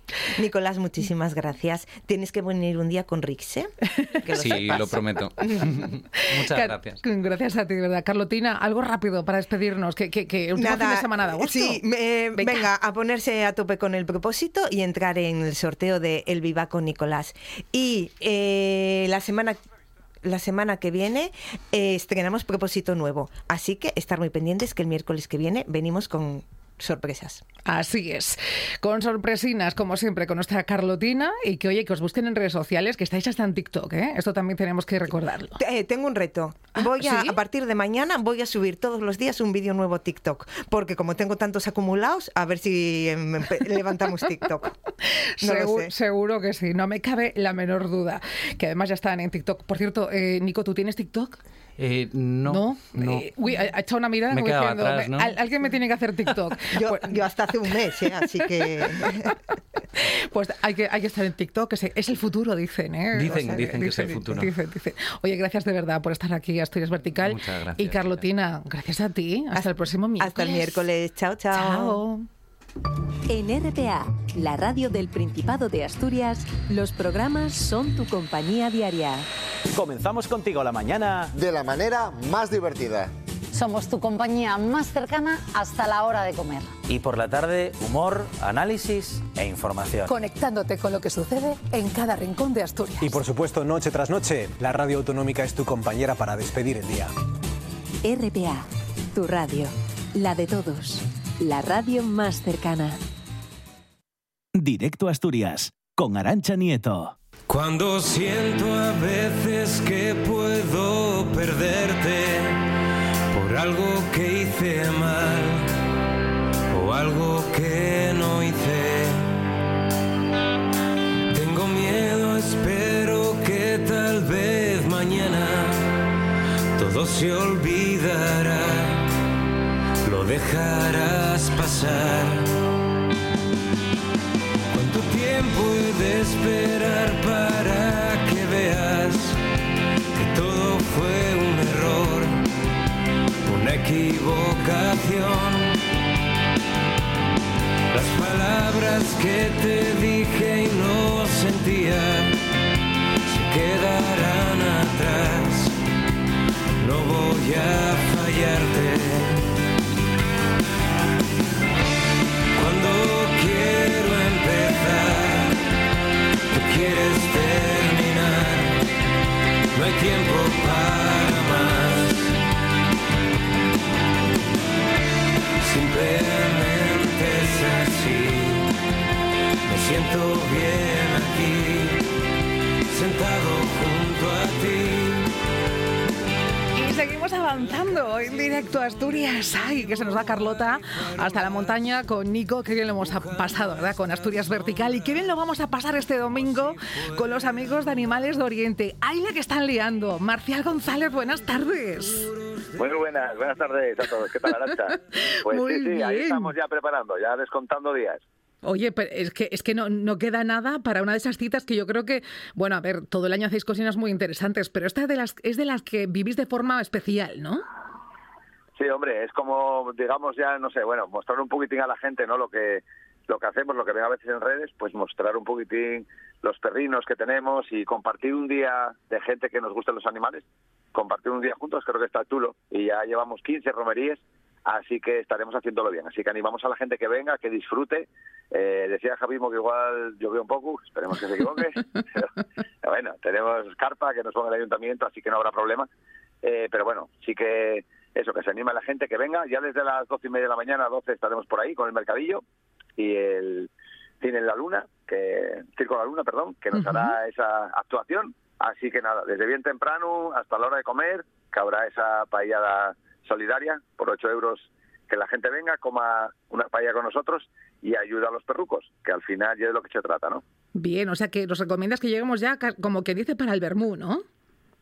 Nicolás, muchísimas gracias. Tienes que venir un día con Rix, que Sí, sepas. lo prometo. Muchas gracias. Gracias a ti, de verdad. Carlotina, algo rápido para despedirnos, que último fin de semana de agosto. Sí, venga, a ponerse a tope con el propósito y entrar en el sorteo de El Viva con Nicolás. Y la semana que viene estrenamos propósito nuevo. Así que estar muy pendientes que el miércoles que viene venimos con sorpresas. Así es, con sorpresinas, como siempre, con nuestra Carlotina, y que, oye, que os busquen en redes sociales, que estáis hasta en TikTok, ¿eh? Esto también tenemos que recordarlo. Tengo un reto. ¿Sí? A partir de mañana voy a subir todos los días un vídeo nuevo a TikTok, porque como tengo tantos acumulados, a ver si levantamos TikTok. No lo sé. Seguro que sí, no me cabe la menor duda, que además ya están en TikTok. Por cierto, Nico, ¿tú tienes TikTok? No. Uy, ha echado una mirada Me como quedaba diciendo, atrás, ¿no? Alguien me tiene que hacer TikTok. Yo hasta hace un mes, así que... Pues hay que estar en TikTok, que es el futuro, dicen, ¿eh? Dicen que es el futuro. Dicen. Oye, gracias de verdad por estar aquí, Asturias Vertical. Muchas gracias. Y Carlotina, gracias a ti. Hasta el próximo miércoles. Hasta el miércoles. Chao, chao. Chao. En RPA, la radio del Principado de Asturias, los programas son tu compañía diaria. Comenzamos contigo la mañana de la manera más divertida. Somos tu compañía más cercana hasta la hora de comer. y por la tarde humor, análisis e información. Conectándote con lo que sucede en cada rincón de Asturias. Y por supuesto, noche tras noche, la radio autonómica es tu compañera para despedir el día. RPA, tu radio, la de todos, la radio más cercana. Directo a Asturias, con Arantxa Nieto. Cuando siento a veces que puedo perderte por algo que hice mal o algo que no hice, tengo miedo, espero que tal vez mañana todo se olvidará, lo dejarás pasar. ¿Cuánto tiempo he de esperar para que veas que todo fue un error, una equivocación? Las palabras que te dije y no sentía se quedarán atrás, no voy a fallarte. Cuando quiero empezar, tú quieres terminar, no hay tiempo para más. Simplemente es así, me siento bien aquí, sentado junto a ti. Y seguimos avanzando en directo a Asturias. Ay, que se nos va Carlota hasta la montaña con Nico. Qué bien lo hemos pasado, ¿verdad? Con Asturias Vertical. Y qué bien lo vamos a pasar este domingo con los amigos de Animales de Oriente. ¡Ay, la que están liando! Marcial González, buenas tardes. Muy buenas tardes a todos. ¿Qué tal, Arantxa? Pues Muy sí, bien. ahí estamos ya preparando, ya descontando días. Oye, pero es que no queda nada para una de esas citas que yo creo que, bueno, a ver, todo el año hacéis cocinas muy interesantes, pero esta es de las que vivís de forma especial, ¿no? Sí, hombre, es como, digamos ya, no sé, bueno, mostrar un poquitín a la gente, ¿no? Lo que hacemos, lo que ven a veces en redes, pues mostrar un poquitín los perrinos que tenemos y compartir un día de gente que nos gusten los animales, compartir un día juntos, creo que está chulo, y ya llevamos 15 romerías. Así que estaremos haciéndolo bien. Así que animamos a la gente que venga, que disfrute. Decía Javismo que igual llovió un poco, esperemos que se equivoque. Pero bueno, tenemos carpa que nos pone el ayuntamiento, así que no habrá problema. Pero bueno, sí que eso, que se anima a la gente que venga. Ya desde las 12:30 de la mañana a 12 estaremos por ahí con el mercadillo y el Cine en la Luna, Circo La Luna, perdón, que nos hará esa actuación. Así que nada, desde bien temprano hasta la hora de comer, que habrá esa paellada solidaria por 8 euros, que la gente venga, coma una paella con nosotros y ayuda a los perrucos, que al final ya es de lo que se trata, ¿no? Bien, o sea que nos recomiendas que lleguemos ya como que dice para el vermú, ¿no?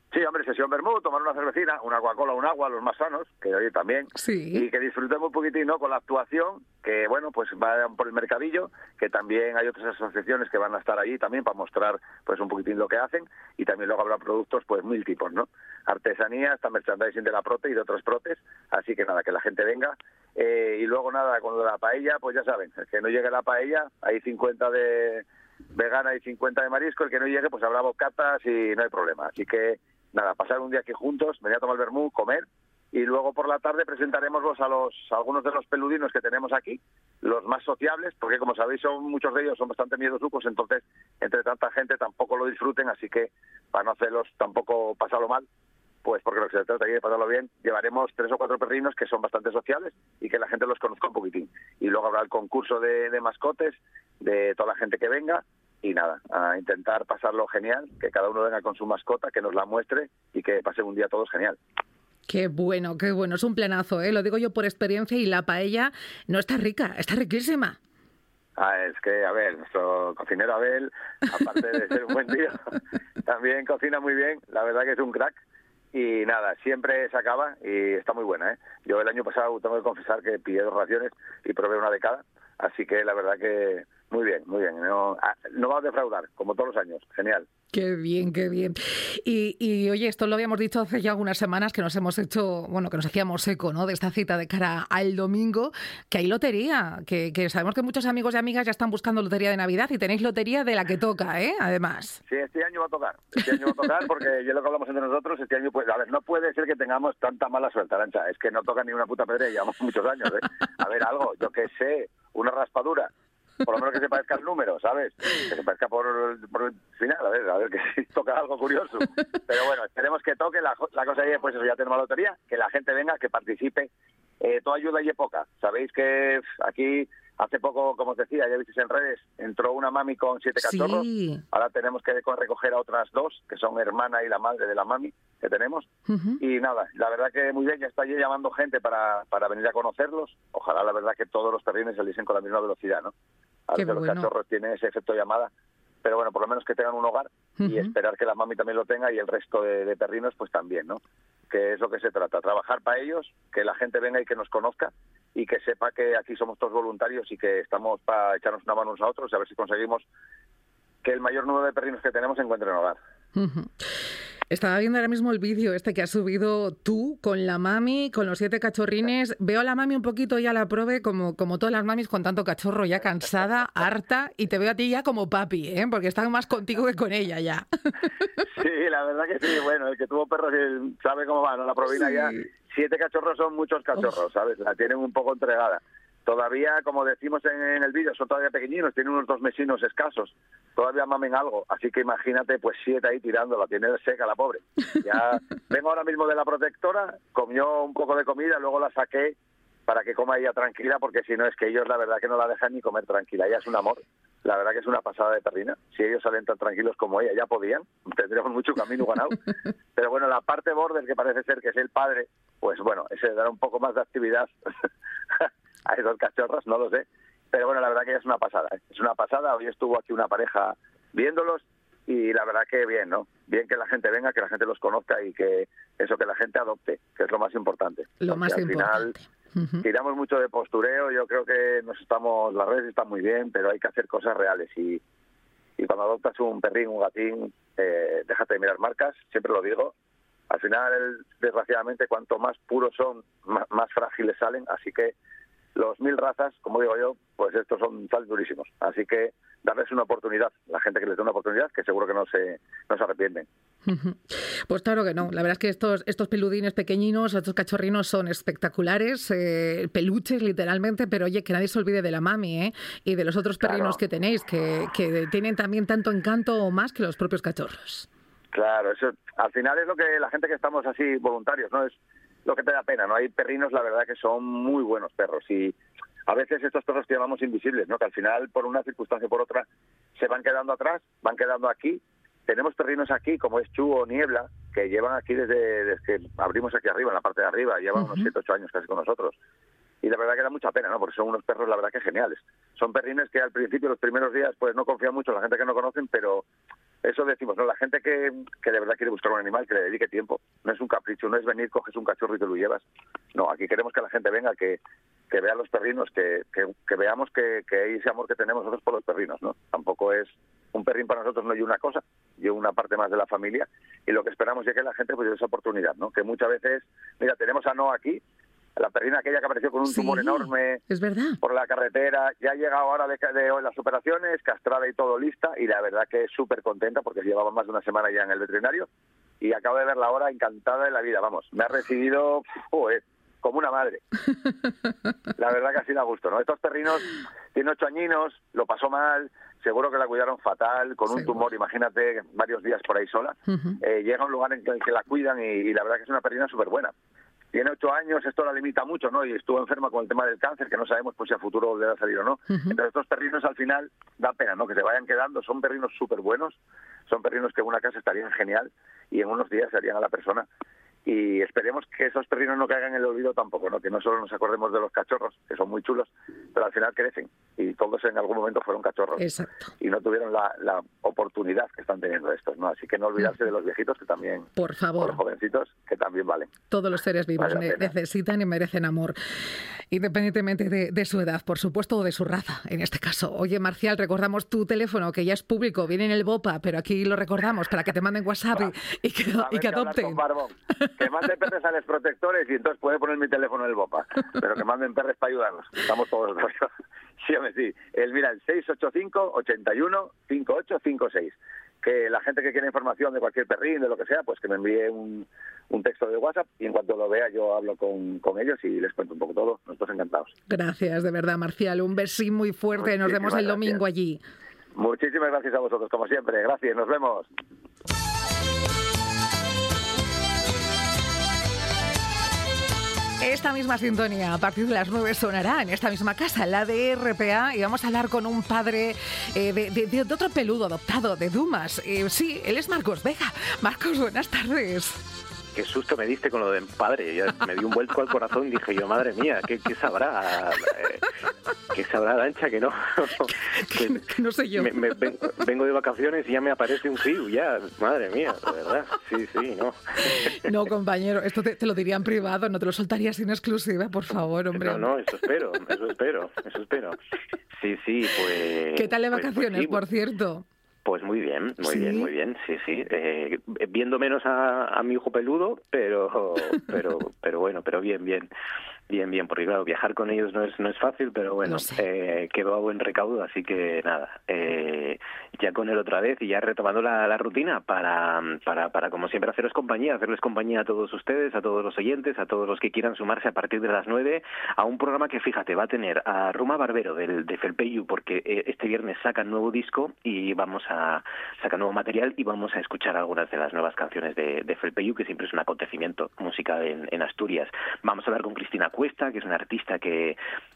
Sí, hombre, sesión vermú, tomar una cervecina, una Coca-Cola, un agua, los más sanos, que hoy también. Sí. Y que disfrutemos un poquitín, ¿no?, con la actuación, que bueno, pues vayan por el mercadillo, que también hay otras asociaciones que van a estar allí también para mostrar pues un poquitín lo que hacen, y también luego habrá productos, pues mil tipos, ¿no? Artesanía, hasta merchandising de la Prote y de otros protes, así que nada, que la gente venga. Y luego nada, con la paella, pues ya saben, el que no llegue la paella, hay 50 de vegana y 50 de marisco, el que no llegue, pues habrá bocatas y no hay problema, así que nada, pasar un día aquí juntos, venir a tomar vermú, comer, y luego por la tarde presentaremos a algunos de los peludinos que tenemos aquí, los más sociables, porque como sabéis muchos de ellos son bastante miedosucos, entonces entre tanta gente tampoco lo disfruten, así que para no hacerlos tampoco pasarlo mal, pues porque lo que se trata aquí de pasarlo bien, llevaremos 3 o 4 perrinos que son bastante sociables y que la gente los conozca un poquitín. Y luego habrá el concurso de mascotes de toda la gente que venga. Y nada, a intentar pasarlo genial, que cada uno venga con su mascota, que nos la muestre y que pasen un día todos genial. Qué bueno, es un planazo, ¿eh? Lo digo yo por experiencia, y la paella no está rica, está riquísima. Es que, a ver, nuestro cocinero Abel, aparte de ser un buen tío, también cocina muy bien, la verdad que es un crack. Y nada, siempre se acaba y está muy buena, ¿eh? Yo el año pasado tengo que confesar que pillé 2 raciones y probé una de cada, así que la verdad que muy bien, muy bien. No va a defraudar, como todos los años. Genial. Qué bien, qué bien. Y oye, esto lo habíamos dicho hace ya algunas semanas, que nos hemos hecho, bueno, que nos hacíamos eco, ¿no?, de esta cita de cara al domingo, que hay lotería, que sabemos que muchos amigos y amigas ya están buscando lotería de Navidad, y tenéis lotería de la que toca, ¿eh? Además. Sí, este año va a tocar. Este año va a tocar porque ya lo que hablamos entre nosotros, este año, pues, a ver, no puede ser que tengamos tanta mala suerte, Arantxa. Es que no toca ni una puta pedrea, llevamos muchos años, ¿eh? A ver, algo, yo qué sé, una raspadura. Por lo menos que se parezca el número, ¿sabes? Que se parezca por el final, a ver que si toca algo curioso. Pero bueno, esperemos que toque. La cosa ahí, pues eso, ya tenemos la lotería, que la gente venga, que participe. Toda ayuda y es poca. Sabéis que aquí, hace poco, como os decía, ya visteis en redes, entró una mami con 7 cachorros. Sí. Ahora tenemos que recoger a otras 2, que son hermana y la madre de la mami que tenemos. Y nada, la verdad que muy bien, ya está allí llamando gente para venir a conocerlos. Ojalá, la verdad, que todos los perrines saliesen con la misma velocidad, ¿no? A veces los cachorros tienen ese efecto llamada, pero bueno, por lo menos que tengan un hogar y esperar que la mami también lo tenga y el resto de perrinos pues también, ¿no? Que es lo que se trata, trabajar para ellos, que la gente venga y que nos conozca y que sepa que aquí somos todos voluntarios y que estamos para echarnos una mano unos a otros y a ver si conseguimos que el mayor número de perrinos que tenemos encuentren hogar. Estaba viendo ahora mismo el vídeo este que has subido tú con la mami, con los 7 cachorrines. Veo a la mami un poquito ya la prove, como todas las mamis con tanto cachorro, ya cansada, harta, y te veo a ti ya como papi, ¿eh? Porque están más contigo que con ella ya. Sí, la verdad que sí. Bueno, el que tuvo perros sabe cómo va, ¿no? La provina sí. Ya 7 cachorros son muchos cachorros, ¿sabes? La tienen un poco entregada. Todavía, como decimos en el vídeo, son todavía pequeñinos, tienen unos 2 mesinos escasos, todavía mamen algo, así que imagínate, pues 7 ahí tirándola, tiene seca la pobre. Ya vengo ahora mismo de la protectora, comió un poco de comida, luego la saqué para que coma ella tranquila, porque si no es que ellos la verdad que no la dejan ni comer tranquila, ella es un amor, la verdad que es una pasada de perrina, si ellos salen tan tranquilos como ella, ya podían, tendríamos mucho camino ganado, pero bueno, la parte border, que parece ser que es el padre, pues bueno, ese dará un poco más de actividad a esos cachorros, no lo sé, pero bueno, la verdad que es una pasada, ¿eh? Es una pasada. Hoy estuvo aquí una pareja viéndolos y la verdad que bien, ¿no? Bien que la gente venga, que la gente los conozca y que eso, que la gente adopte, que es lo más importante. Lo más importante. Al final tiramos mucho de postureo, yo creo que las redes están muy bien, pero hay que hacer cosas reales y cuando adoptas un perrín, un gatín, déjate de mirar marcas, siempre lo digo. Al final, desgraciadamente, cuanto más puros son, más frágiles salen, así que los 1000 razas, como digo yo, pues estos son durísimos. Así que darles una oportunidad, la gente que les dé una oportunidad, que seguro que no se arrepienten. Pues claro que no. La verdad es que estos peludines pequeñinos, estos cachorrinos son espectaculares, peluches literalmente, pero oye, que nadie se olvide de la mami, ¿eh? Y de los otros perrinos que tenéis, que tienen también tanto encanto o más que los propios cachorros. Claro, eso al final es lo que la gente que estamos así voluntarios, ¿no? Es lo que te da pena, ¿no? Hay perrinos, la verdad, que son muy buenos perros y a veces estos perros que llamamos invisibles, ¿no? Que al final, por una circunstancia o por otra, se van quedando atrás, van quedando aquí. Tenemos perrinos aquí, como es Chu o Niebla, que llevan aquí desde que abrimos aquí arriba, en la parte de arriba, llevan unos 7 o 8 años casi con nosotros. Y la verdad que da mucha pena, ¿no? Porque son unos perros, la verdad, que geniales. Son perrines que al principio, los primeros días, pues no confían mucho en la gente que no conocen, pero eso decimos, ¿no? La gente que de verdad quiere buscar un animal, que le dedique tiempo. No es un capricho, no es venir, coges un cachorro y te lo llevas. No, aquí queremos que la gente venga, que vea los perrinos, que veamos que hay ese amor que tenemos nosotros por los perrinos, ¿no? Tampoco es un perrín para nosotros, no hay una cosa, y una parte más de la familia, y lo que esperamos es que la gente pues dé esa oportunidad, ¿no? Que muchas veces, mira, tenemos a Noa aquí, la perrina aquella que apareció con un tumor enorme es verdad, por la carretera, ya ha llegado ahora de las operaciones, castrada y todo lista, y la verdad que es súper contenta porque llevaba más de una semana ya en el veterinario, y acabo de verla ahora encantada de la vida, vamos, me ha recibido como una madre. La verdad que así da gusto, ¿no? Estos perrinos tienen 8 añinos, lo pasó mal, seguro que la cuidaron fatal, con un tumor, imagínate, varios días por ahí sola. Llega a un lugar en que la cuidan y la verdad que es una perrina súper buena. Tiene 8 años, esto la limita mucho, ¿no? Y estuvo enferma con el tema del cáncer, que no sabemos pues si a futuro volverá a salir o no. Entonces estos perrinos al final da pena, ¿no? Que se vayan quedando, son perrinos súper buenos, son perrinos que en una casa estarían genial y en unos días se harían a la persona. Y esperemos que esos perrinos no caigan en el olvido tampoco, ¿no? Que no solo nos acordemos de los cachorros, que son muy chulos, pero al final crecen y todos en algún momento fueron cachorros. Exacto. Y no tuvieron la oportunidad que están teniendo estos, ¿no? Así que no olvidarse de los viejitos que también, por favor, o los jovencitos que también valen. Todos los seres vivos necesitan y merecen amor, independientemente de su edad, por supuesto, o de su raza, en este caso. Oye, Marcial, recordamos tu teléfono, que ya es público, viene en el BOPA, pero aquí lo recordamos para que te manden WhatsApp y que adopten. Que manden perres a los protectores y entonces puede poner mi teléfono en el BOPA, pero que manden perres para ayudarnos. Estamos todos los sí. Mira, el 685 81 5856. Que la gente que quiera información de cualquier perrín, de lo que sea, pues que me envíe un texto de WhatsApp y en cuanto lo vea yo hablo con ellos y les cuento un poco todo. Nosotros encantados. Gracias, de verdad, Marcial. Un besín muy fuerte. Nos vemos el domingo allí. Muchísimas gracias a vosotros, como siempre. Gracias, nos vemos. Esta misma sintonía a partir de las 9 sonará en esta misma casa, la de RPA, y vamos a hablar con un padre de otro peludo adoptado, de Dumas. Sí, él es Marcos Vega. Marcos, buenas tardes. Qué susto me diste con lo de padre. Ya me dio un vuelco al corazón y dije yo, madre mía, ¿qué sabrá? ¿Qué sabrá Arantxa que no? que no sé yo. Vengo de vacaciones y ya me aparece un CIU, ya. Madre mía, de verdad. Sí, no. No, compañero, esto te lo diría en privado, no te lo soltarías sin exclusiva, por favor, hombre. No, eso espero. Sí, pues... ¿Qué tal de vacaciones, por cierto? Pues muy bien, sí. Viendo menos a mi hijo peludo, pero bueno, pero bien, porque claro, viajar con ellos no es fácil, pero bueno, quedó a buen recaudo, así que nada, ya con él otra vez y ya retomando la rutina para como siempre hacerles compañía a todos ustedes, a todos los oyentes, a todos los que quieran sumarse a partir de las 9 a un programa que, fíjate, va a tener a Ruma Barbero de Felpeyu, porque este viernes sacan nuevo disco y saca nuevo material y vamos a escuchar algunas de las nuevas canciones de Felpeyu, que siempre es un acontecimiento musical en Asturias. Vamos a hablar con Cristina Cuesta, que es una artista que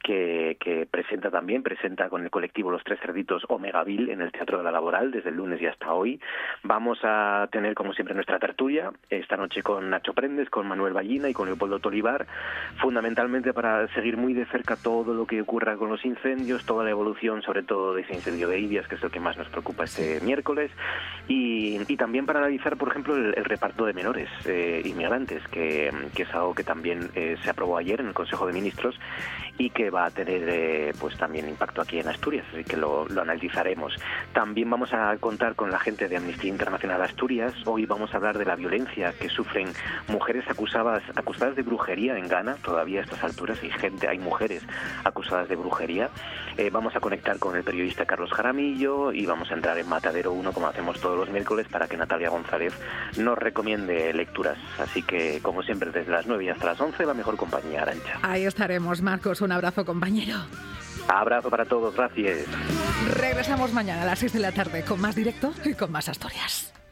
presenta con el colectivo Los Tres Cerditos Omegaville en el Teatro de la Laboral desde el lunes y hasta hoy. Vamos a tener, como siempre, nuestra tertulia esta noche con Nacho Prendes, con Manuel Ballina y con Leopoldo Tolivar, fundamentalmente para seguir muy de cerca todo lo que ocurra con los incendios, toda la evolución, sobre todo de ese incendio de Ibias, que es el que más nos preocupa este miércoles, y también para analizar, por ejemplo, el reparto de menores inmigrantes, que es algo que también se aprobó ayer en el Consejo de Ministros y que va a tener pues también impacto aquí en Asturias, así que lo analizaremos. También vamos a contar con la gente de Amnistía Internacional Asturias. Hoy vamos a hablar de la violencia que sufren mujeres acusadas de brujería en Ghana. Todavía a estas alturas hay mujeres acusadas de brujería. Vamos a conectar con el periodista Carlos Jaramillo y vamos a entrar en Matadero 1, como hacemos todos los miércoles, para que Natalia González nos recomiende lecturas. Así que, como siempre, desde las 9 y hasta las 11, la mejor compañía, Arantxa. Ahí estaremos, Marcos. Un abrazo, compañero. Abrazo para todos, gracias. Regresamos mañana a las 6 de la tarde con más directo y con más Asturias.